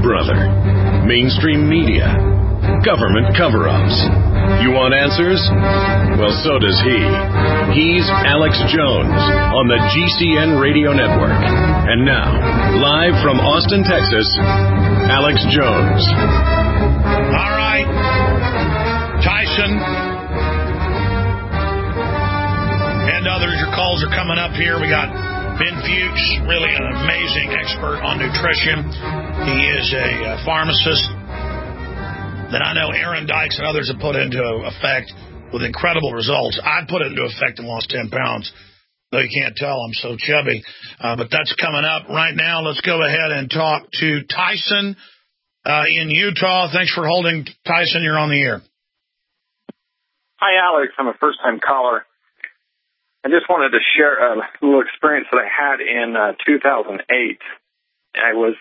brother. Mainstream media. Government cover-ups. You want answers? Well, so does he. He's Alex Jones on the GCN Radio Network. And now, live from Austin, Texas, Alex Jones. All right. Tyson and others, your calls are coming up here. We got Ben Fuchs, really an amazing expert on nutrition. He is a pharmacist that I know Aaron Dykes and others have put into effect with incredible results. I put it into effect and lost 10 pounds. Though you can't tell, I'm so chubby. But that's coming up right now. Let's go ahead and talk to Tyson in Utah. Thanks for holding, Tyson. You're on the air. Hi, Alex. I'm a first-time caller. I just wanted to share a little experience that I had in 2008. I was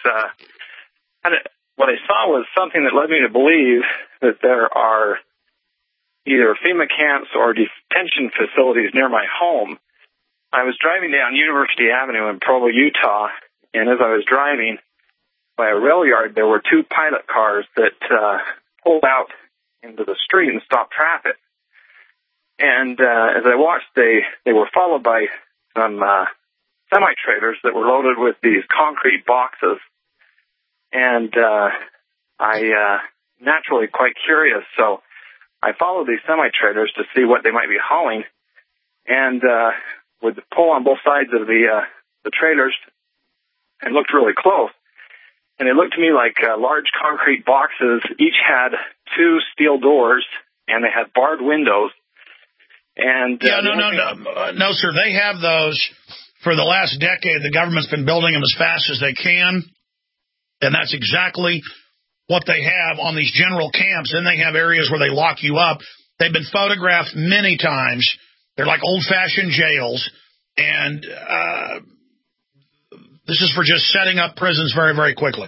what I saw was something that led me to believe that there are either FEMA camps or detention facilities near my home. I was driving down University Avenue in Provo, Utah, and as I was driving by a rail yard, there were two pilot cars that pulled out into the street and stopped traffic. And as I watched, they were followed by some semi-trailers that were loaded with these concrete boxes. And I naturally quite curious, so I followed these semi-trailers to see what they might be hauling, and would pull on both sides of the trailers and looked really close. And it looked to me like large concrete boxes. Each had two steel doors, and they had barred windows. And no, sir. They have those for the last decade. The government's been building them as fast as they can. And that's exactly what they have on these general camps. Then they have areas where they lock you up. They've been photographed many times. They're like old-fashioned jails. And this is for just setting up prisons very, very quickly.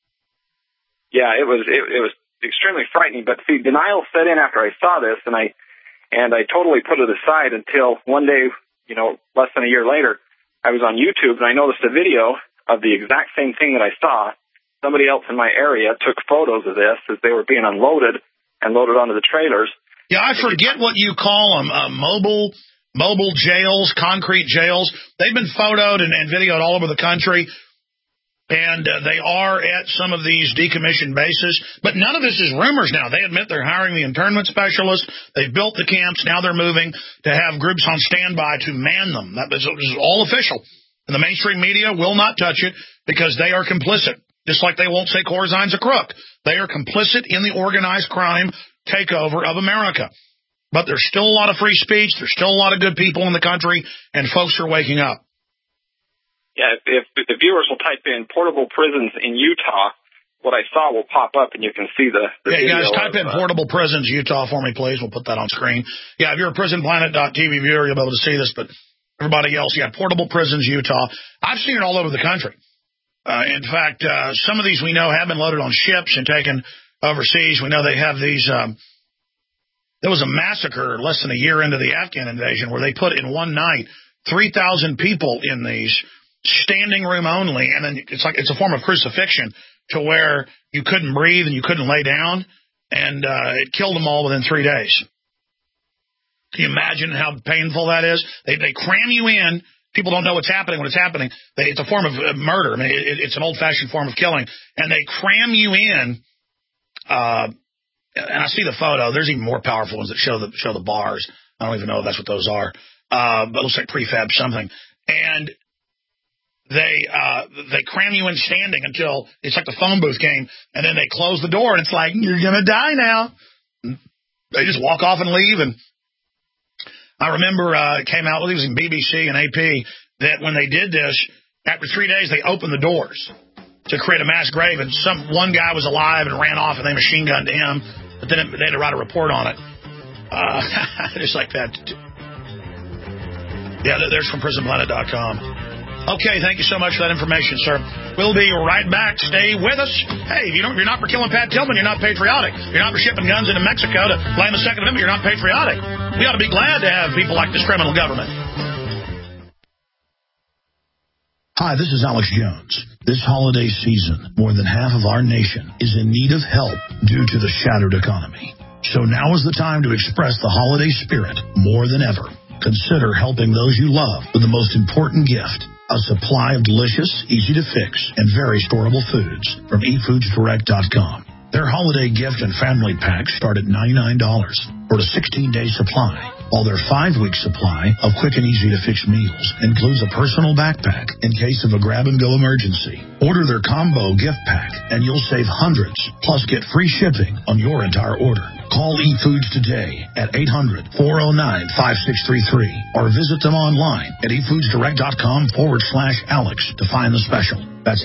Yeah, it was extremely frightening. But see, denial set in after I saw this, and I totally put it aside until one day, less than a year later, I was on YouTube, and I noticed a video of the exact same thing that I saw. Somebody else in my area took photos of this as they were being unloaded and loaded onto the trailers. Yeah, I forget what you call them, mobile jails, concrete jails. They've been photoed and videoed all over the country, and they are at some of these decommissioned bases. But none of this is rumors now. They admit they're hiring the internment specialists. They've built the camps. Now they're moving to have groups on standby to man them. This is all official. And the mainstream media will not touch it because they are complicit. Just like they won't say Corzine's a crook. They are complicit in the organized crime takeover of America. But there's still a lot of free speech. There's still a lot of good people in the country, and folks are waking up. Yeah, if the viewers will type in portable prisons in Utah, what I saw will pop up, and you can see the video. Guys, type in portable prisons Utah for me, please. We'll put that on screen. Yeah, if you're a PrisonPlanet.tv viewer, you'll be able to see this, but everybody else, portable prisons Utah. I've seen it all over the country. In fact, some of these we know have been loaded on ships and taken overseas. We know they have these. There was a massacre less than a year into the Afghan invasion where they put in one night 3,000 people in these, standing room only, and then it's a form of crucifixion to where you couldn't breathe and you couldn't lay down, and it killed them all within 3 days. Can you imagine how painful that is? They cram you in. People don't know what's happening when it's happening. It's a form of murder. I mean, it's an old-fashioned form of killing. And they cram you in, and I see the photo. There's even more powerful ones that show the bars. I don't even know if that's what those are. But it looks like prefab something. And they cram you in standing until it's like the phone booth game, and then they close the door, and it's like, you're going to die now. They just walk off and leave, and I remember it came out, it was in BBC and AP, that when they did this, after 3 days, they opened the doors to create a mass grave, and one guy was alive and ran off, and they machine gunned him, but then they had to write a report on it. Just like that. Yeah, there's from PrisonPlanet.com. Okay, thank you so much for that information, sir. We'll be right back. Stay with us. Hey, if you're not for killing Pat Tillman, you're not patriotic. You're not for shipping guns into Mexico to blame the Second Amendment, you're not patriotic. We ought to be glad to have people like this criminal government. Hi, this is Alex Jones. This holiday season, more than half of our nation is in need of help due to the shattered economy. So now is the time to express the holiday spirit more than ever. Consider helping those you love with the most important gift, a supply of delicious, easy-to-fix, and very storable foods from eFoodsDirect.com. Their holiday gift and family packs start at $99 for a 16-day supply, while their 5-week supply of quick and easy-to-fix meals includes a personal backpack in case of a grab-and-go emergency. Order their combo gift pack, and you'll save hundreds, plus get free shipping on your entire order. Call eFoods today at 800-409-5633 or visit them online at eFoodsDirect.com/Alex to find the special. That's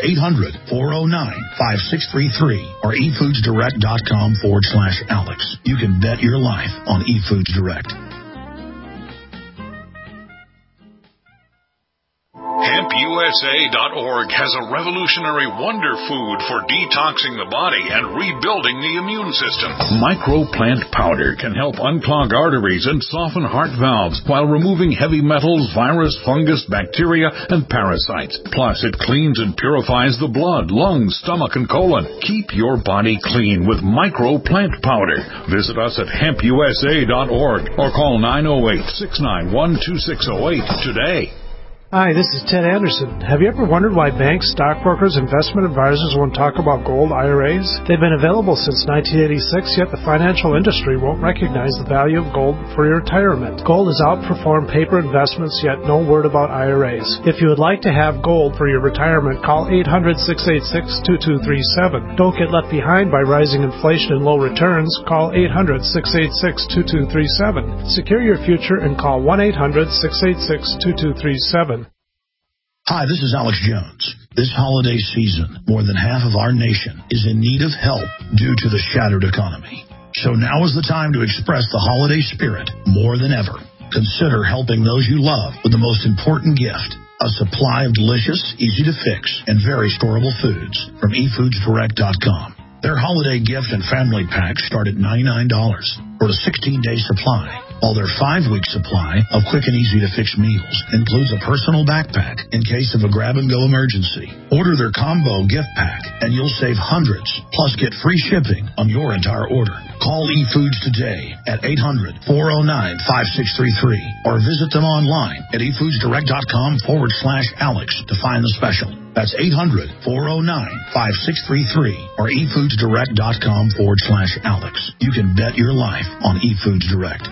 800-409-5633 or eFoodsDirect.com/Alex. You can bet your life on eFoods Direct. HempUSA.org has a revolutionary wonder food for detoxing the body and rebuilding the immune system. Microplant powder can help unclog arteries and soften heart valves while removing heavy metals, virus, fungus, bacteria, and parasites. Plus, it cleans and purifies the blood, lungs, stomach, and colon. Keep your body clean with Microplant powder. Visit us at HempUSA.org or call 908-691-2608 today. Hi, this is Ted Anderson. Have you ever wondered why banks, stockbrokers, investment advisors won't talk about gold IRAs? They've been available since 1986, yet the financial industry won't recognize the value of gold for your retirement. Gold has outperformed paper investments, yet no word about IRAs. If you would like to have gold for your retirement, call 800-686-2237. Don't get left behind by rising inflation and low returns. Call 800-686-2237. Secure your future and call 1-800-686-2237. Hi, this is Alex Jones. This holiday season, more than half of our nation is in need of help due to the shattered economy. So now is the time to express the holiday spirit more than ever. Consider helping those you love with the most important gift, a supply of delicious, easy-to-fix, and very storable foods from eFoodsDirect.com. Their holiday gift and family packs start at $99 for a 16-day supply, while their 5-week supply of quick and easy-to-fix meals includes a personal backpack in case of a grab-and-go emergency. Order their combo gift pack, and you'll save hundreds, plus get free shipping on your entire order. Call eFoods today at 800-409-5633 or visit them online at eFoodsDirect.com/Alex to find the special. That's 800-409-5633 or eFoodsDirect.com/Alex. You can bet your life on eFoods Direct.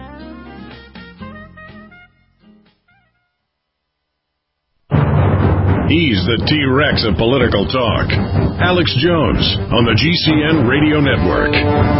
He's the T-Rex of political talk. Alex Jones on the GCN Radio Network.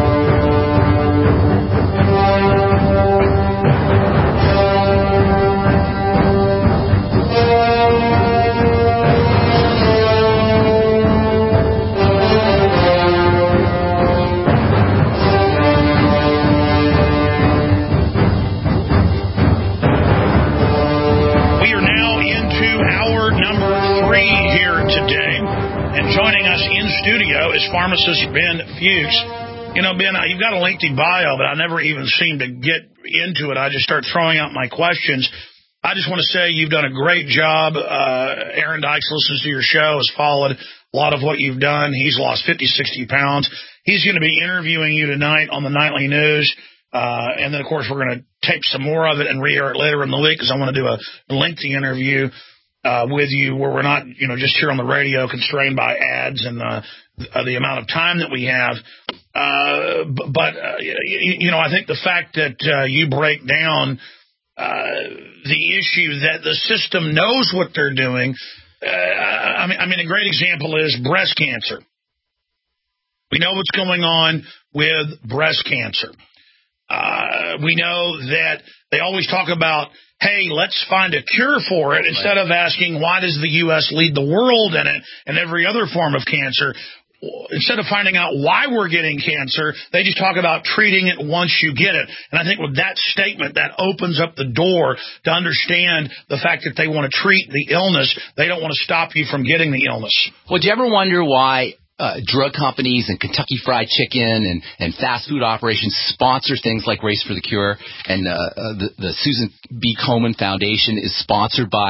Is pharmacist Ben Fuchs. You know, Ben, you've got a lengthy bio, but I never even seem to get into it. I just start throwing out my questions. I just want to say you've done a great job. Aaron Dykes listens to your show, has followed a lot of what you've done. He's lost 50, 60 pounds. He's going to be interviewing you tonight on the Nightly News. And then, of course, we're going to tape some more of it and re-air it later in the week because I want to do a lengthy interview with you where we're not, just here on the radio constrained by ads and the amount of time that we have. I think the fact that you break down the issue that the system knows what they're doing. A great example is breast cancer. We know what's going on with breast cancer. We know that they always talk about, hey, let's find a cure for it, instead of asking, why does the U.S. lead the world in it and every other form of cancer? Instead of finding out why we're getting cancer, they just talk about treating it once you get it. And I think with that statement, that opens up the door to understand the fact that they want to treat the illness. They don't want to stop you from getting the illness. Well, do you ever wonder why drug companies and Kentucky Fried Chicken and fast food operations sponsor things like Race for the Cure, and the Susan B. Komen Foundation is sponsored by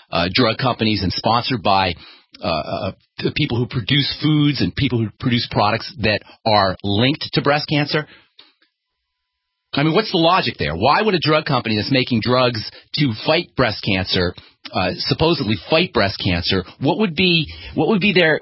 drug companies and sponsored by the people who produce foods and people who produce products that are linked to breast cancer? I mean, what's the logic there? Why would a drug company that's making drugs to fight breast cancer, supposedly fight breast cancer, what would be their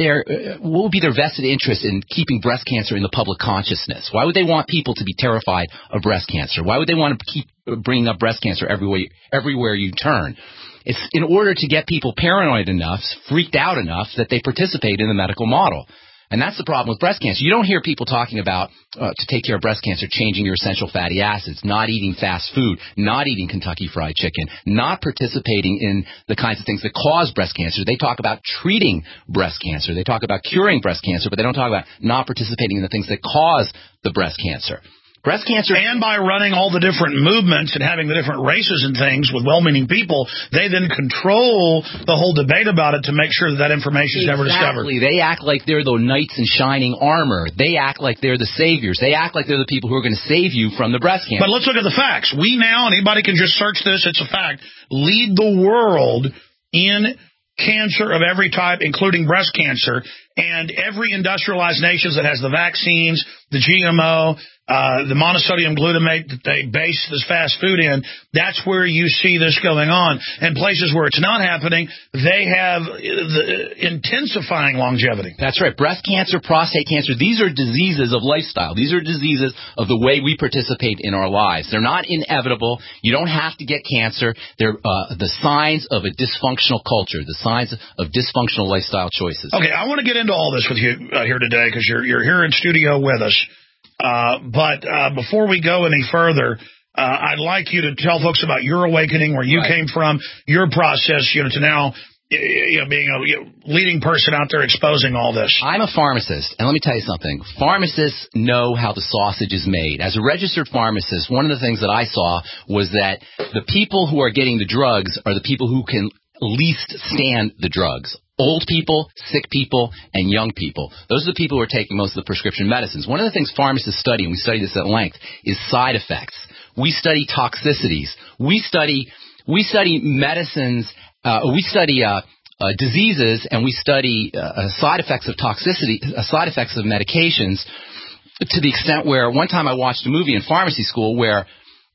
vested interest in keeping breast cancer in the public consciousness? Why would they want people to be terrified of breast cancer? Why would they want to keep bringing up breast cancer everywhere you turn? It's in order to get people paranoid enough, freaked out enough, that they participate in the medical model. And that's the problem with breast cancer. You don't hear people talking about, to take care of breast cancer, changing your essential fatty acids, not eating fast food, not eating Kentucky Fried Chicken, not participating in the kinds of things that cause breast cancer. They talk about treating breast cancer. They talk about curing breast cancer, but they don't talk about not participating in the things that cause the breast cancer. Breast cancer. And by running all the different movements and having the different races and things with well-meaning people, they then control the whole debate about it to make sure that information is never discovered. Exactly. They act like they're the knights in shining armor. They act like they're the saviors. They act like they're the people who are going to save you from the breast cancer. But let's look at the facts. We now, anybody can just search this, it's a fact, lead the world in cancer of every type, including breast cancer, and every industrialized nation that has the vaccines, the GMO, the monosodium glutamate that they base this fast food in, that's where you see this going on. And places where it's not happening, they have intensifying longevity. That's right. Breast cancer, prostate cancer, these are diseases of lifestyle. These are diseases of the way we participate in our lives. They're not inevitable. You don't have to get cancer. They're the signs of a dysfunctional culture, the signs of dysfunctional lifestyle choices. Okay, I want to get into all this with you here today because you're here in studio with us. But before we go any further, I'd like you to tell folks about your awakening, where you came from, your process, to now being a leading person out there exposing all this. I'm a pharmacist, and let me tell you something. Pharmacists know how the sausage is made. As a registered pharmacist, one of the things that I saw was that the people who are getting the drugs are the people who can least stand the drugs. Old people, sick people, and young people. Those are the people who are taking most of the prescription medicines. One of the things pharmacists study, and we study this at length, is side effects. We study toxicities. We study medicines. We study diseases, and we study side effects of toxicity, side effects of medications, to the extent where one time I watched a movie in pharmacy school where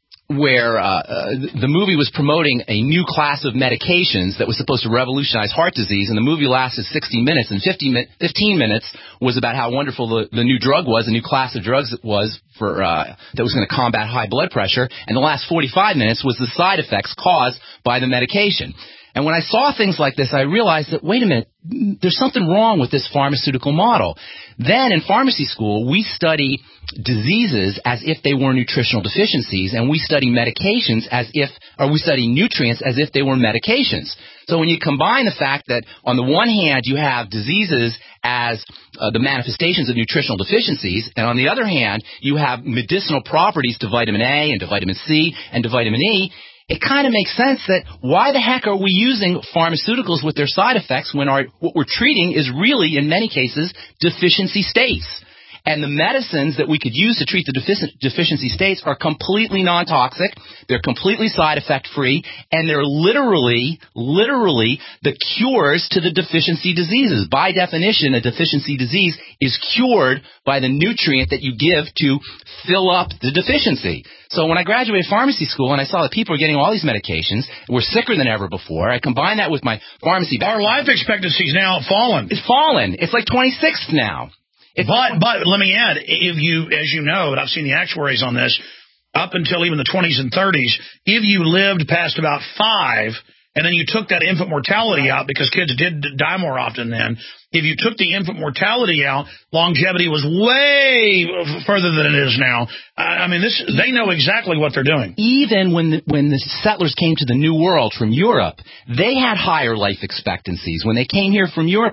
the movie was promoting a new class of medications that was supposed to revolutionize heart disease, and the movie lasted 60 minutes, and 15 minutes was about how wonderful the new drug was, a new class of drugs it was for that was going to combat high blood pressure, and the last 45 minutes was the side effects caused by the medication. And when I saw things like this, I realized that, wait a minute, there's something wrong with this pharmaceutical model. Then in pharmacy school, we study diseases as if they were nutritional deficiencies, and we study medications we study nutrients as if they were medications. So when you combine the fact that on the one hand you have diseases as the manifestations of nutritional deficiencies, and on the other hand you have medicinal properties to vitamin A and to vitamin C and to vitamin E, it kind of makes sense that why the heck are we using pharmaceuticals with their side effects when what we're treating is really, in many cases, deficiency states. And the medicines that we could use to treat the deficiency states are completely non-toxic, they're completely side-effect-free, and they're literally the cures to the deficiency diseases. By definition, a deficiency disease is cured by the nutrient that you give to fill up the deficiency. So when I graduated pharmacy school and I saw that people were getting all these medications, were sicker than ever before, I combined that with my pharmacy background. Our life expectancy is now fallen. It's fallen. It's like 26 now. But let me add, as you know, and I've seen the actuaries on this, up until even the 20s and 30s, if you lived past about 5, and then you took that infant mortality out, because kids did die more often then, if you took the infant mortality out, longevity was way further than it is now. I mean, they know exactly what they're doing. Even when the settlers came to the New World from Europe, they had higher life expectancies. When they came here from Europe,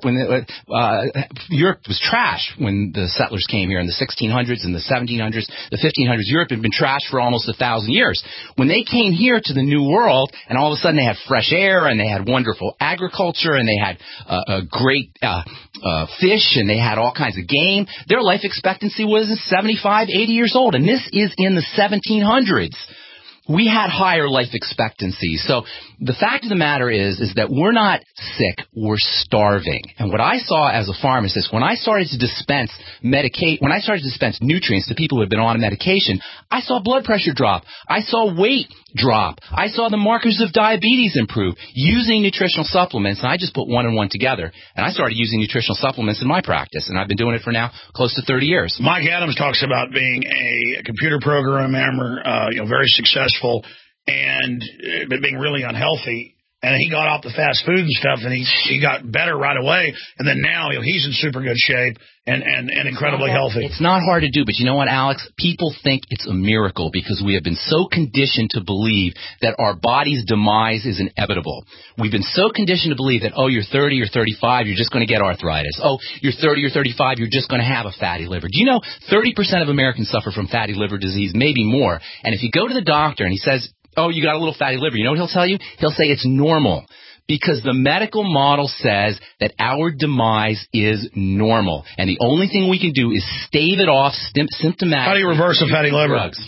Europe was trash when the settlers came here in the 1600s and the 1700s, the 1500s. Europe had been trash for almost 1,000 years. When they came here to the New World, and all of a sudden they had fresh air, and they had wonderful agriculture, and they had great fish, and they had all kinds of game, their life expectancy was 75, 80 years old, and this is in the 1700s. we had higher life expectancy. So the fact of the matter is that we're not sick, we're starving. And what I saw as a pharmacist, when I started to dispense nutrients to people who had been on a medication, I saw blood pressure drop. I saw weight drop. I saw the markers of diabetes improve using nutritional supplements. And I just put one and one together. And I started using nutritional supplements in my practice. And I've been doing it for now close to 30 years. Mike Adams talks about being a computer programmer, very successful, and but being really unhealthy. And he got off the fast food and stuff, and he got better right away. And then now he's in super good shape and incredibly healthy. It's not hard to do, but you know what, Alex? People think it's a miracle because we have been so conditioned to believe that our body's demise is inevitable. We've been so conditioned to believe that, oh, you're 30 or 35, you're just going to get arthritis. Oh, you're 30 or 35, you're just going to have a fatty liver. Do you know 30% of Americans suffer from fatty liver disease, maybe more? And if you go to the doctor and he says, oh, you got a little fatty liver, you know what he'll tell you? He'll say it's normal because the medical model says that our demise is normal. And the only thing we can do is stave it off symptomatically. How do you reverse a fatty liver? Drugs.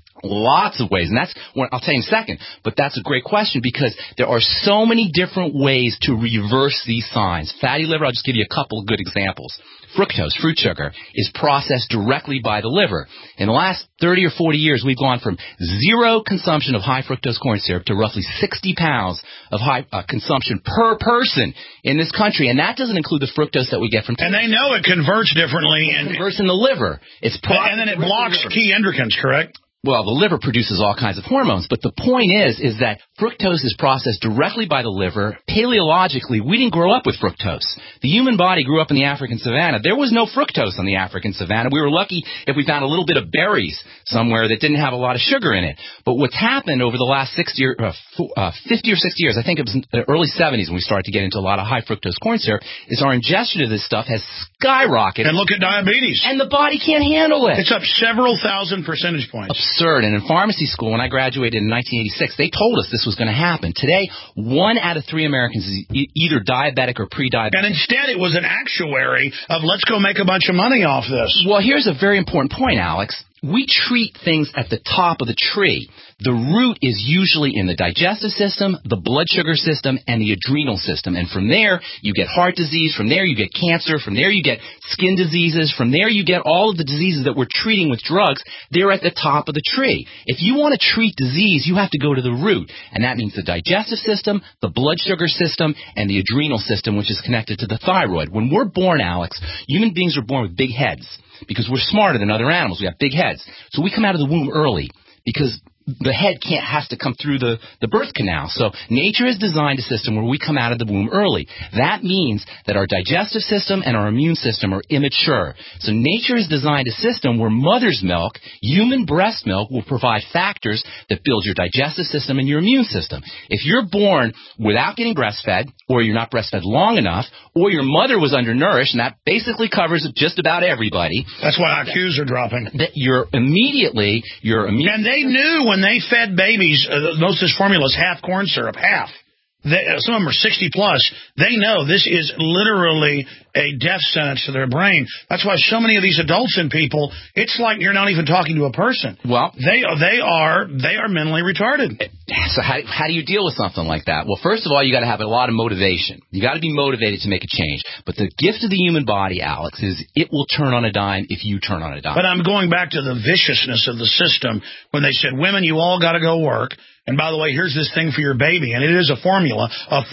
Lots of ways, and that's what I'll tell you in a second. But that's a great question because there are so many different ways to reverse these signs. Fatty liver, I'll just give you a couple of good examples. Fructose, fruit sugar, is processed directly by the liver. In the last 30 or 40 years, we've gone from zero consumption of high fructose corn syrup to roughly 60 pounds of high consumption per person in this country. And that doesn't include the fructose that we get from... And they know it converts differently. It converts in the liver. And then it blocks key endocrines, correct? Well, the liver produces all kinds of hormones, but the point is that fructose is processed directly by the liver. Paleologically, we didn't grow up with fructose. The human body grew up in the African savannah. There was no fructose on the African savannah. We were lucky if we found a little bit of berries somewhere that didn't have a lot of sugar in it. But what's happened over the last 50 or 60 years, I think it was in the early 70s when we started to get into a lot of high fructose corn syrup, is our ingestion of this stuff has skyrocketed. And look at diabetes. And the body can't handle it. It's up several thousand percentage points. Absurd. And in pharmacy school, when I graduated in 1986, they told us this was going to happen. Today, 1 out of 3 Americans is either diabetic or pre-diabetic. And instead, it was an actuary of let's go make a bunch of money off this. Well, here's a very important point, Alex. We treat things at the top of the tree. The root is usually in the digestive system, the blood sugar system, and the adrenal system. And from there, you get heart disease. From there, you get cancer. From there, you get skin diseases. From there, you get all of the diseases that we're treating with drugs. They're at the top of the tree. If you want to treat disease, you have to go to the root. And that means the digestive system, the blood sugar system, and the adrenal system, which is connected to the thyroid. When we're born, Alex, human beings are born with big heads because we're smarter than other animals. We have big heads. So we come out of the womb early because the head has to come through the birth canal. So nature has designed a system where we come out of the womb early. That means that our digestive system and our immune system are immature. So nature has designed a system where mother's milk, human breast milk, will provide factors that build your digestive system and your immune system. If you're born without getting breastfed, or you're not breastfed long enough, or your mother was undernourished, and that basically covers just about everybody. That's why IQs are dropping. That your immune... And they knew when they fed babies, most of this formula is half corn syrup, half. Some of them are 60 plus. They know this is literally a death sentence to their brain. That's why so many of these adults and people, it's like you're not even talking to a person. Well, they are mentally retarded. So how do you deal with something like that? Well, first of all, you got to have a lot of motivation. You got to be motivated to make a change. But the gift of the human body, Alex, is it will turn on a dime if you turn on a dime. But I'm going back to the viciousness of the system when they said, women, you all got to go work. And by the way, here's this thing for your baby. And it is a formula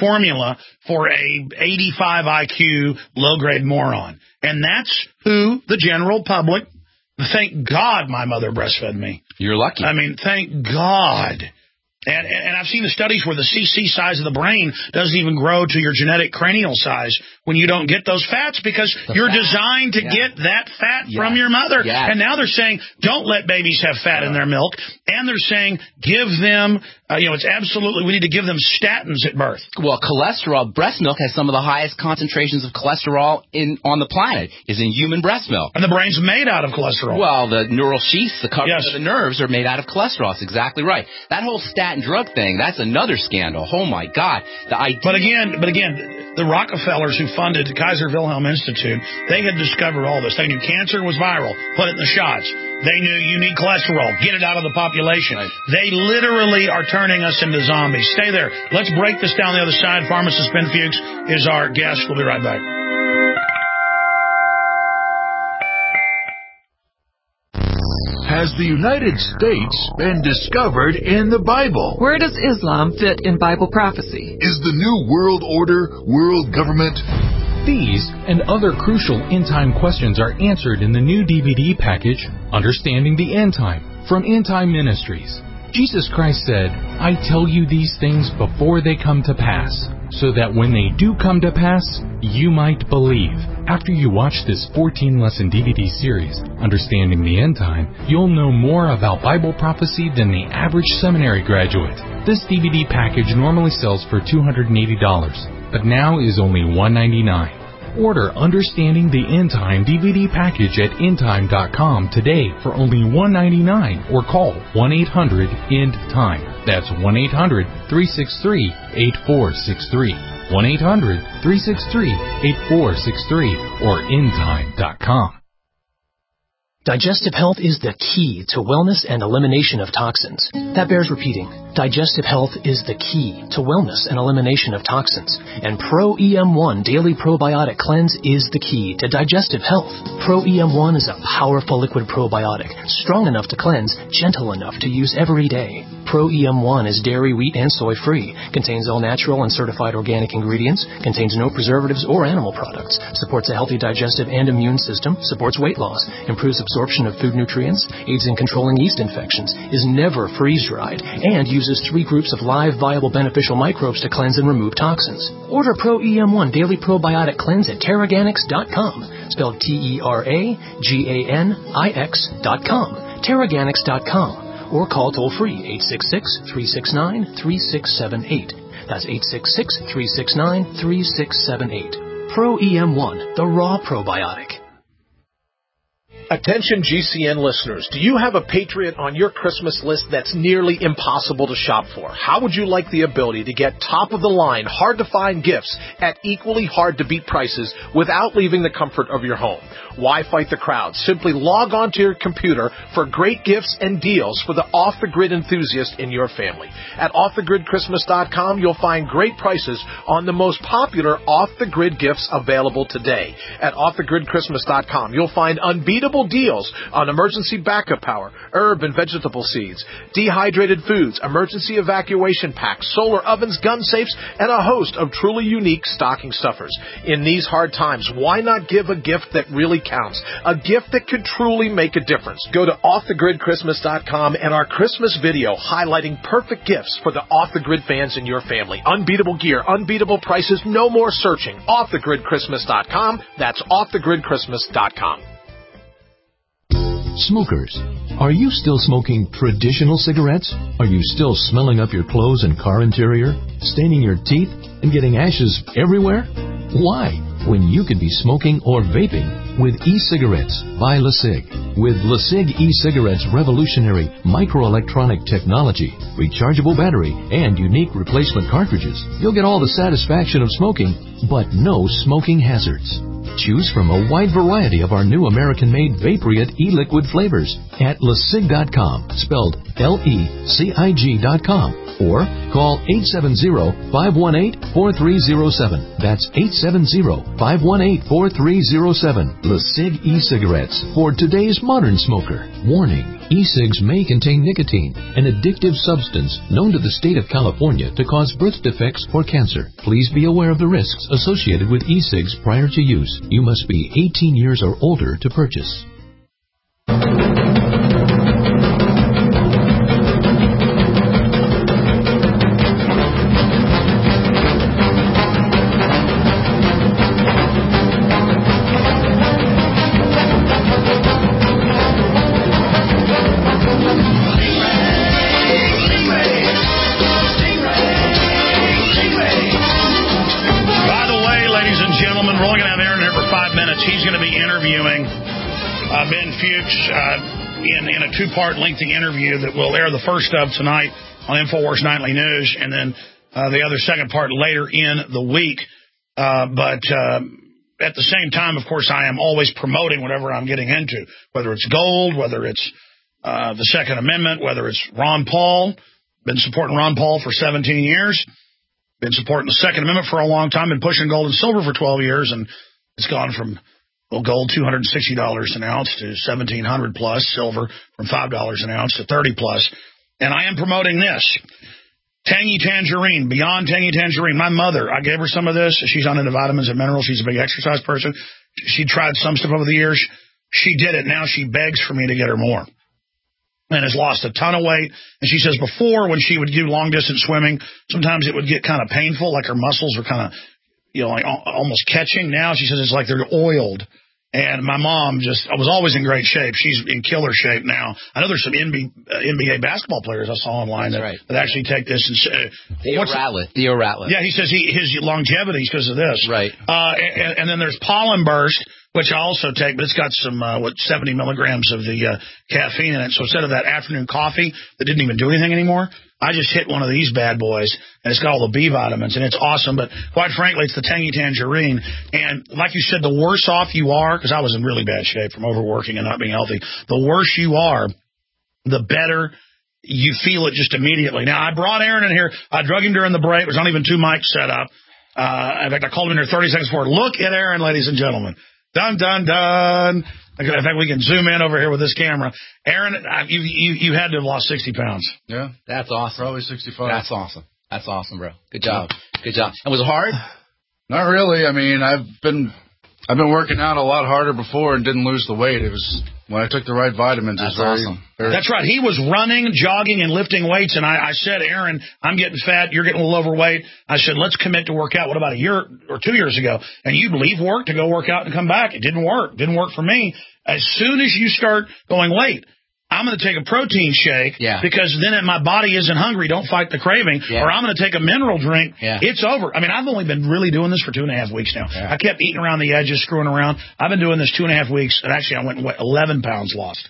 for a 85 IQ low-grade moron. And that's who the general public, thank God my mother breastfed me. You're lucky. I mean, thank God. And I've seen the studies where the CC size of the brain doesn't even grow to your genetic cranial size when you don't get those fats because you're designed to get that fat from your mother. Yeah. And now they're saying, don't let babies have fat in their milk. And they're saying, give them, it's absolutely, we need to give them statins at birth. Well, cholesterol, breast milk has some of the highest concentrations of cholesterol on the planet, is in human breast milk. And the brain's made out of cholesterol. Well, the neural sheaths, the cover of the nerves are made out of cholesterol. That's exactly right. That whole statin drug thing, that's another scandal. Oh, my God. But again, The Rockefellers who funded the Kaiser Wilhelm Institute, they had discovered all this. They knew cancer was viral, put it in the shots. They knew you need cholesterol, get it out of the population. Right. They literally are turning us into zombies. Stay there. Let's break this down the other side. Pharmacist Ben Fuchs is our guest. We'll be right back. Has the United States been discovered in the Bible? Where does Islam fit in Bible prophecy? Is the New World Order world government? These and other crucial end-time questions are answered in the new DVD package, Understanding the End Time, from End Time Ministries. Jesus Christ said, I tell you these things before they come to pass, so that when they do come to pass, you might believe. After you watch this 14-lesson DVD series, Understanding the End Time, you'll know more about Bible prophecy than the average seminary graduate. This DVD package normally sells for $280, but now is only $199. Order Understanding the End Time DVD package at endtime.com today for only $199 or call 1-800-END-TIME. That's 1-800-363-8463. 1-800-363-8463 or endtime.com. Digestive health is the key to wellness and elimination of toxins. That bears repeating. Digestive health is the key to wellness and elimination of toxins. And Pro-EM1 Daily Probiotic Cleanse is the key to digestive health. Pro-EM1 is a powerful liquid probiotic, strong enough to cleanse, gentle enough to use every day. Pro-EM1 is dairy, wheat, and soy-free, contains all natural and certified organic ingredients, contains no preservatives or animal products, supports a healthy digestive and immune system, supports weight loss, improves absorption of food nutrients, aids in controlling yeast infections, is never freeze-dried, and uses 3 groups of live, viable, beneficial microbes to cleanse and remove toxins. Order Pro-EM1 Daily Probiotic Cleanse at Teraganix.com, spelled Teraganix.com, Teraganix.com, or call toll-free 866-369-3678. That's 866-369-3678. Pro-EM1, the raw probiotic. Attention GCN listeners, do you have a Patriot on your Christmas list that's nearly impossible to shop for? How would you like the ability to get top-of-the-line, hard-to-find gifts at equally hard-to-beat prices without leaving the comfort of your home? Why fight the crowd? Simply log on to your computer for great gifts and deals for the off-the-grid enthusiast in your family. At offthegridchristmas.com, you'll find great prices on the most popular off-the-grid gifts available today. At offthegridchristmas.com, you'll find unbeatable deals on emergency backup power, herb and vegetable seeds, dehydrated foods, emergency evacuation packs, solar ovens, gun safes, and a host of truly unique stocking stuffers. In these hard times, why not give a gift that really counts? A gift that could truly make a difference. Go to offthegridchristmas.com and our Christmas video highlighting perfect gifts for the off-the-grid fans in your family. Unbeatable gear, unbeatable prices, no more searching. Offthegridchristmas.com. That's offthegridchristmas.com. Smokers, are you still smoking traditional cigarettes? Are you still smelling up your clothes and car interior, staining your teeth, and getting ashes everywhere? Why, when you could be smoking or vaping with e-cigarettes by LeSig. With LeSig e-cigarettes' revolutionary microelectronic technology, rechargeable battery, and unique replacement cartridges, you'll get all the satisfaction of smoking, but no smoking hazards. Choose from a wide variety of our new American-made Vaporite e-liquid flavors at LeSig.com, spelled Lecig.com, or call 870-518-4307. That's 870-518-4307. LeSig e-cigarettes for today's modern smoker. Warning. E-cigs may contain nicotine, an addictive substance known to the state of California to cause birth defects or cancer. Please be aware of the risks associated with e-cigs prior to use. You must be 18 years or older to purchase. Ben Fuchs in a 2-part lengthy interview that we'll air the first of tonight on InfoWars Nightly News, and then the other second part later in the week. But at the same time, of course, I am always promoting whatever I'm getting into, whether it's gold, whether it's the Second Amendment, whether it's Ron Paul. Been supporting Ron Paul for 17 years. Been supporting the Second Amendment for a long time. Been pushing gold and silver for 12 years, and it's gone from gold $260 an ounce to $1,700 plus, silver from $5 an ounce to $30 plus. And I am promoting this. Tangy Tangerine, Beyond Tangy Tangerine. My mother, I gave her some of this. She's on into vitamins and minerals. She's a big exercise person. She tried some stuff over the years. She did it. Now she begs for me to get her more. And has lost a ton of weight. And she says before, when she would do long-distance swimming, sometimes it would get kind of painful, like her muscles were kind of, like almost catching. Now she says it's like they're oiled. And my mom I was always in great shape. She's in killer shape now. I know there's some NBA basketball players I saw online that actually take this. And Theo Ratliff. Yeah, he says his longevity is because of this. Right. And then there's Pollen Burst, which I also take, but it's got some, 70 milligrams of the caffeine in it. So instead of that afternoon coffee that didn't even do anything anymore, I just hit one of these bad boys, and it's got all the B vitamins, and it's awesome. But quite frankly, it's the Tangy Tangerine. And like you said, the worse off you are, because I was in really bad shape from overworking and not being healthy, the worse you are, the better you feel it just immediately. Now, I brought Aaron in here. I drug him during the break. There's not even two mics set up. In fact, I called him in there 30 seconds before. Look at Aaron, ladies and gentlemen. Dun, dun, dun. In fact, we can zoom in over here with this camera. Aaron, you had to have lost 60 pounds. Yeah. That's awesome. Probably 65. That's awesome. That's awesome, bro. Good job. Good job. And was it hard? Not really. I mean, I've been working out a lot harder before and didn't lose the weight. It was when I took the right vitamins. That's awesome. That's right. He was running, jogging, and lifting weights, and I said, Aaron, I'm getting fat. You're getting a little overweight. I said, let's commit to work out. What about a year or 2 years ago? And you'd leave work to go work out and come back. It didn't work. Didn't work for me. As soon as you start going, wait, I'm going to take a protein shake because then my body isn't hungry. Don't fight the craving. Or I'm going to take a mineral drink. It's over. I mean, I've only been really doing this for 2.5 weeks now. I kept eating around the edges, screwing around. I've been doing this 2.5 weeks, and actually I went 11 pounds lost.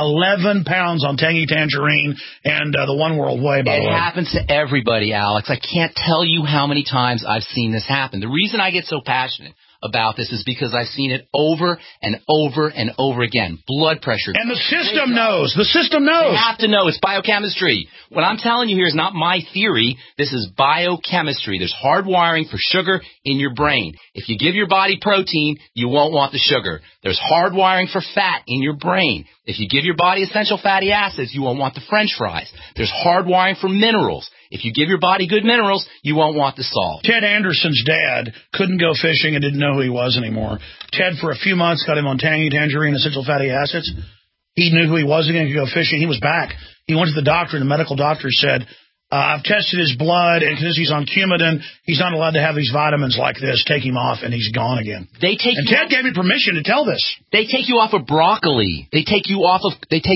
11 pounds on Tangy Tangerine and the One World Way, by the way. It happens to everybody, Alex. I can't tell you how many times I've seen this happen. The reason I get so passionate about this is because I've seen it over and over and over again. Blood pressure. And the system knows. The system knows. They have to know. It's biochemistry. What I'm telling you here is not my theory. This is biochemistry. There's hardwiring for sugar in your brain. If you give your body protein, you won't want the sugar. There's hardwiring for fat in your brain. If you give your body essential fatty acids, you won't want the French fries. There's hardwiring for minerals. If you give your body good minerals, you won't want the salt. Ted Anderson's dad couldn't go fishing and didn't know who he was anymore. Ted, for a few months, got him on Tangy Tangerine essential fatty acids. He knew who he was again. He could go fishing. He was back. He went to the doctor, and the medical doctor said, I've tested his blood, and because he's on Coumadin, he's not allowed to have these vitamins like this. Take him off, and he's gone again. Ted gave me permission to tell this. They take you off of broccoli. They take you off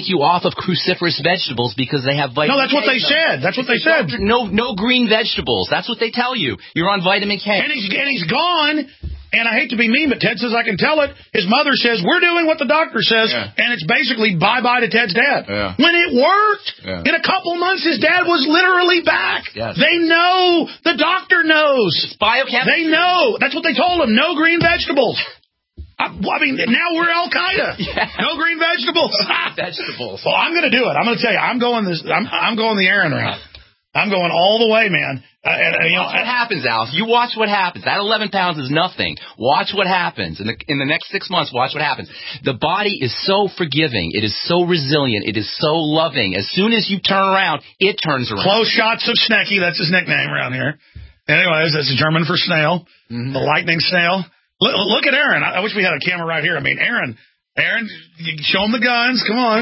of cruciferous vegetables because they have vitamin K. No, that's what they said. That's what they said. No green vegetables. That's what they tell you. You're on vitamin K. And he's gone. And I hate to be mean, but Ted says I can tell it. His mother says, we're doing what the doctor says, and it's basically bye-bye to Ted's dad. When it worked, in a couple months, his dad was literally back. They know. The doctor knows. It's biochemistry. They know. That's what they told him. No green vegetables. I mean, now we're Al-Qaeda. No green vegetables. Vegetables. Well, I'm going to do it. I'm going to tell you, I'm going the Aaron route. I'm going all the way, man. Watch what happens, Alex. You watch what happens. That 11 pounds is nothing. Watch what happens. In the next 6 months, watch what happens. The body is so forgiving. It is so resilient. It is so loving. As soon as you turn around, it turns around. Close shots of Snecky. That's his nickname around here. Anyways, that's German for snail. The lightning snail. Look at Aaron. I wish we had a camera right here. I mean, Aaron, you show him the guns. Come on.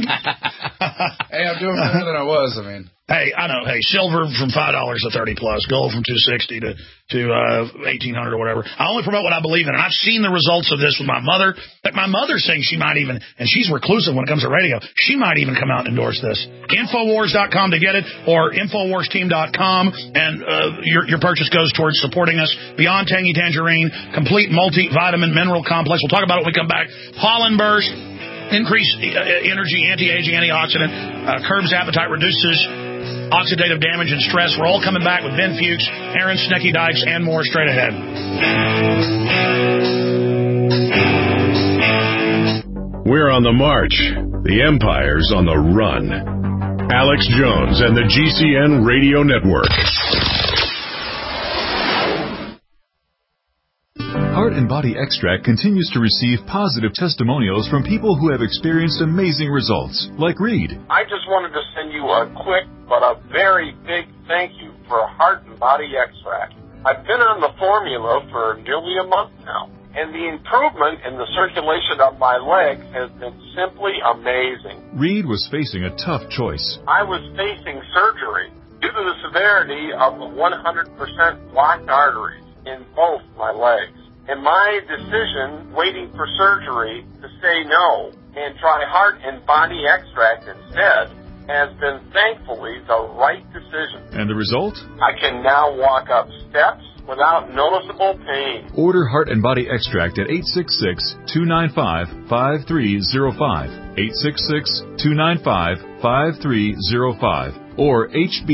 Hey, I'm doing better than I was. I mean. Hey, I know. Hey, silver from $5 to 30 plus, gold from $260 to $1,800 or whatever. I only promote what I believe in, and I've seen the results of this with my mother. But my mother's saying she might even, and she's reclusive when it comes to radio, she might even come out and endorse this. Infowars.com to get it, or InfoWarsTeam.com, and your purchase goes towards supporting us. Beyond Tangy Tangerine, complete multivitamin mineral complex. We'll talk about it when we come back. Pollen Burst. Increase energy, anti-aging, antioxidant, curbs appetite, reduces oxidative damage and stress. We're all coming back with Ben Fuchs, Aaron Snecky Dykes, and more straight ahead. We're on the march. The empire's on the run. Alex Jones and the GCN Radio Network. Heart and Body Extract continues to receive positive testimonials from people who have experienced amazing results, like Reed. I just wanted to send you a quick but a very big thank you for Heart and Body Extract. I've been on the formula for nearly a month now, and the improvement in the circulation of my legs has been simply amazing. Reed was facing a tough choice. I was facing surgery due to the severity of the 100% blocked arteries in both my legs. And my decision, waiting for surgery, to say no and try Heart and Body Extract instead, has been thankfully the right decision. And the result? I can now walk up steps without noticeable pain. Order Heart and Body Extract at 866-295-5305, 866-295-5305, or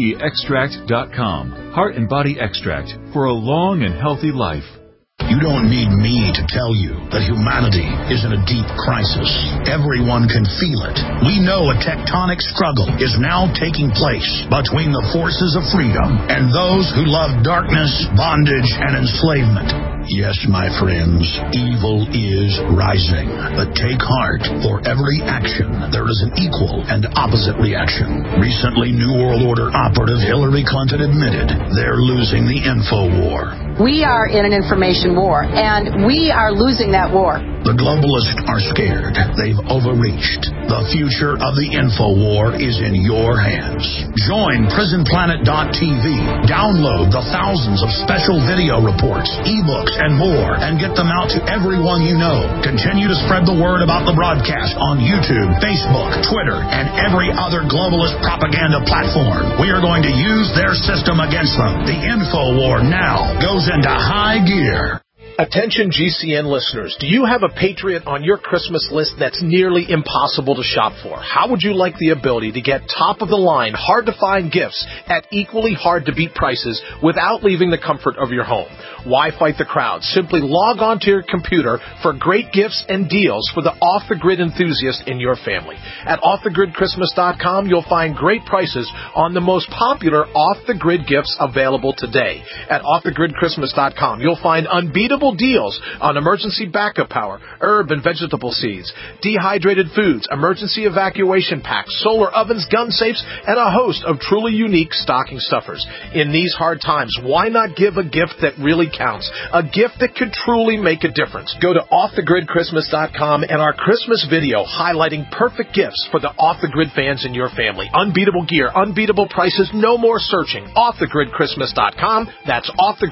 hbextract.com. Heart and Body Extract for a long and healthy life. You don't need me to tell you that humanity is in a deep crisis. Everyone can feel it. We know a tectonic struggle is now taking place between the forces of freedom and those who love darkness, bondage, and enslavement. Yes, my friends, evil is rising. But take heart. For every action, there is an equal and opposite reaction. Recently, New World Order operative Hillary Clinton admitted they're losing the info war. We are in an information war, and we are losing that war. The globalists are scared. They've overreached. The future of the info war is in your hands. Join PrisonPlanet.tv. Download the thousands of special video reports, ebooks, and more, and get them out to everyone you know. Continue to spread the word about the broadcast on YouTube, Facebook, Twitter, and every other globalist propaganda platform. We are going to use their system against them. The info war now goes into high gear. Attention GCN listeners, do you have a Patriot on your Christmas list that's nearly impossible to shop for? How would you like the ability to get top-of-the-line, hard-to-find gifts at equally hard-to-beat prices without leaving the comfort of your home? Why fight the crowd? Simply log on to your computer for great gifts and deals for the off-the-grid enthusiast in your family. At offthegridchristmas.com, you'll find great prices on the most popular off-the-grid gifts available today. At offthegridchristmas.com, you'll find unbeatable deals on emergency backup power, herb and vegetable seeds, dehydrated foods, emergency evacuation packs, solar ovens, gun safes, and a host of truly unique stocking stuffers. In these hard times, why not give a gift that really counts? A gift that could truly make a difference. Go to offthegridchristmas.com and our Christmas video highlighting perfect gifts for the off-the-grid fans in your family. Unbeatable gear, unbeatable prices, no more searching. Offthegridchristmas.com. That's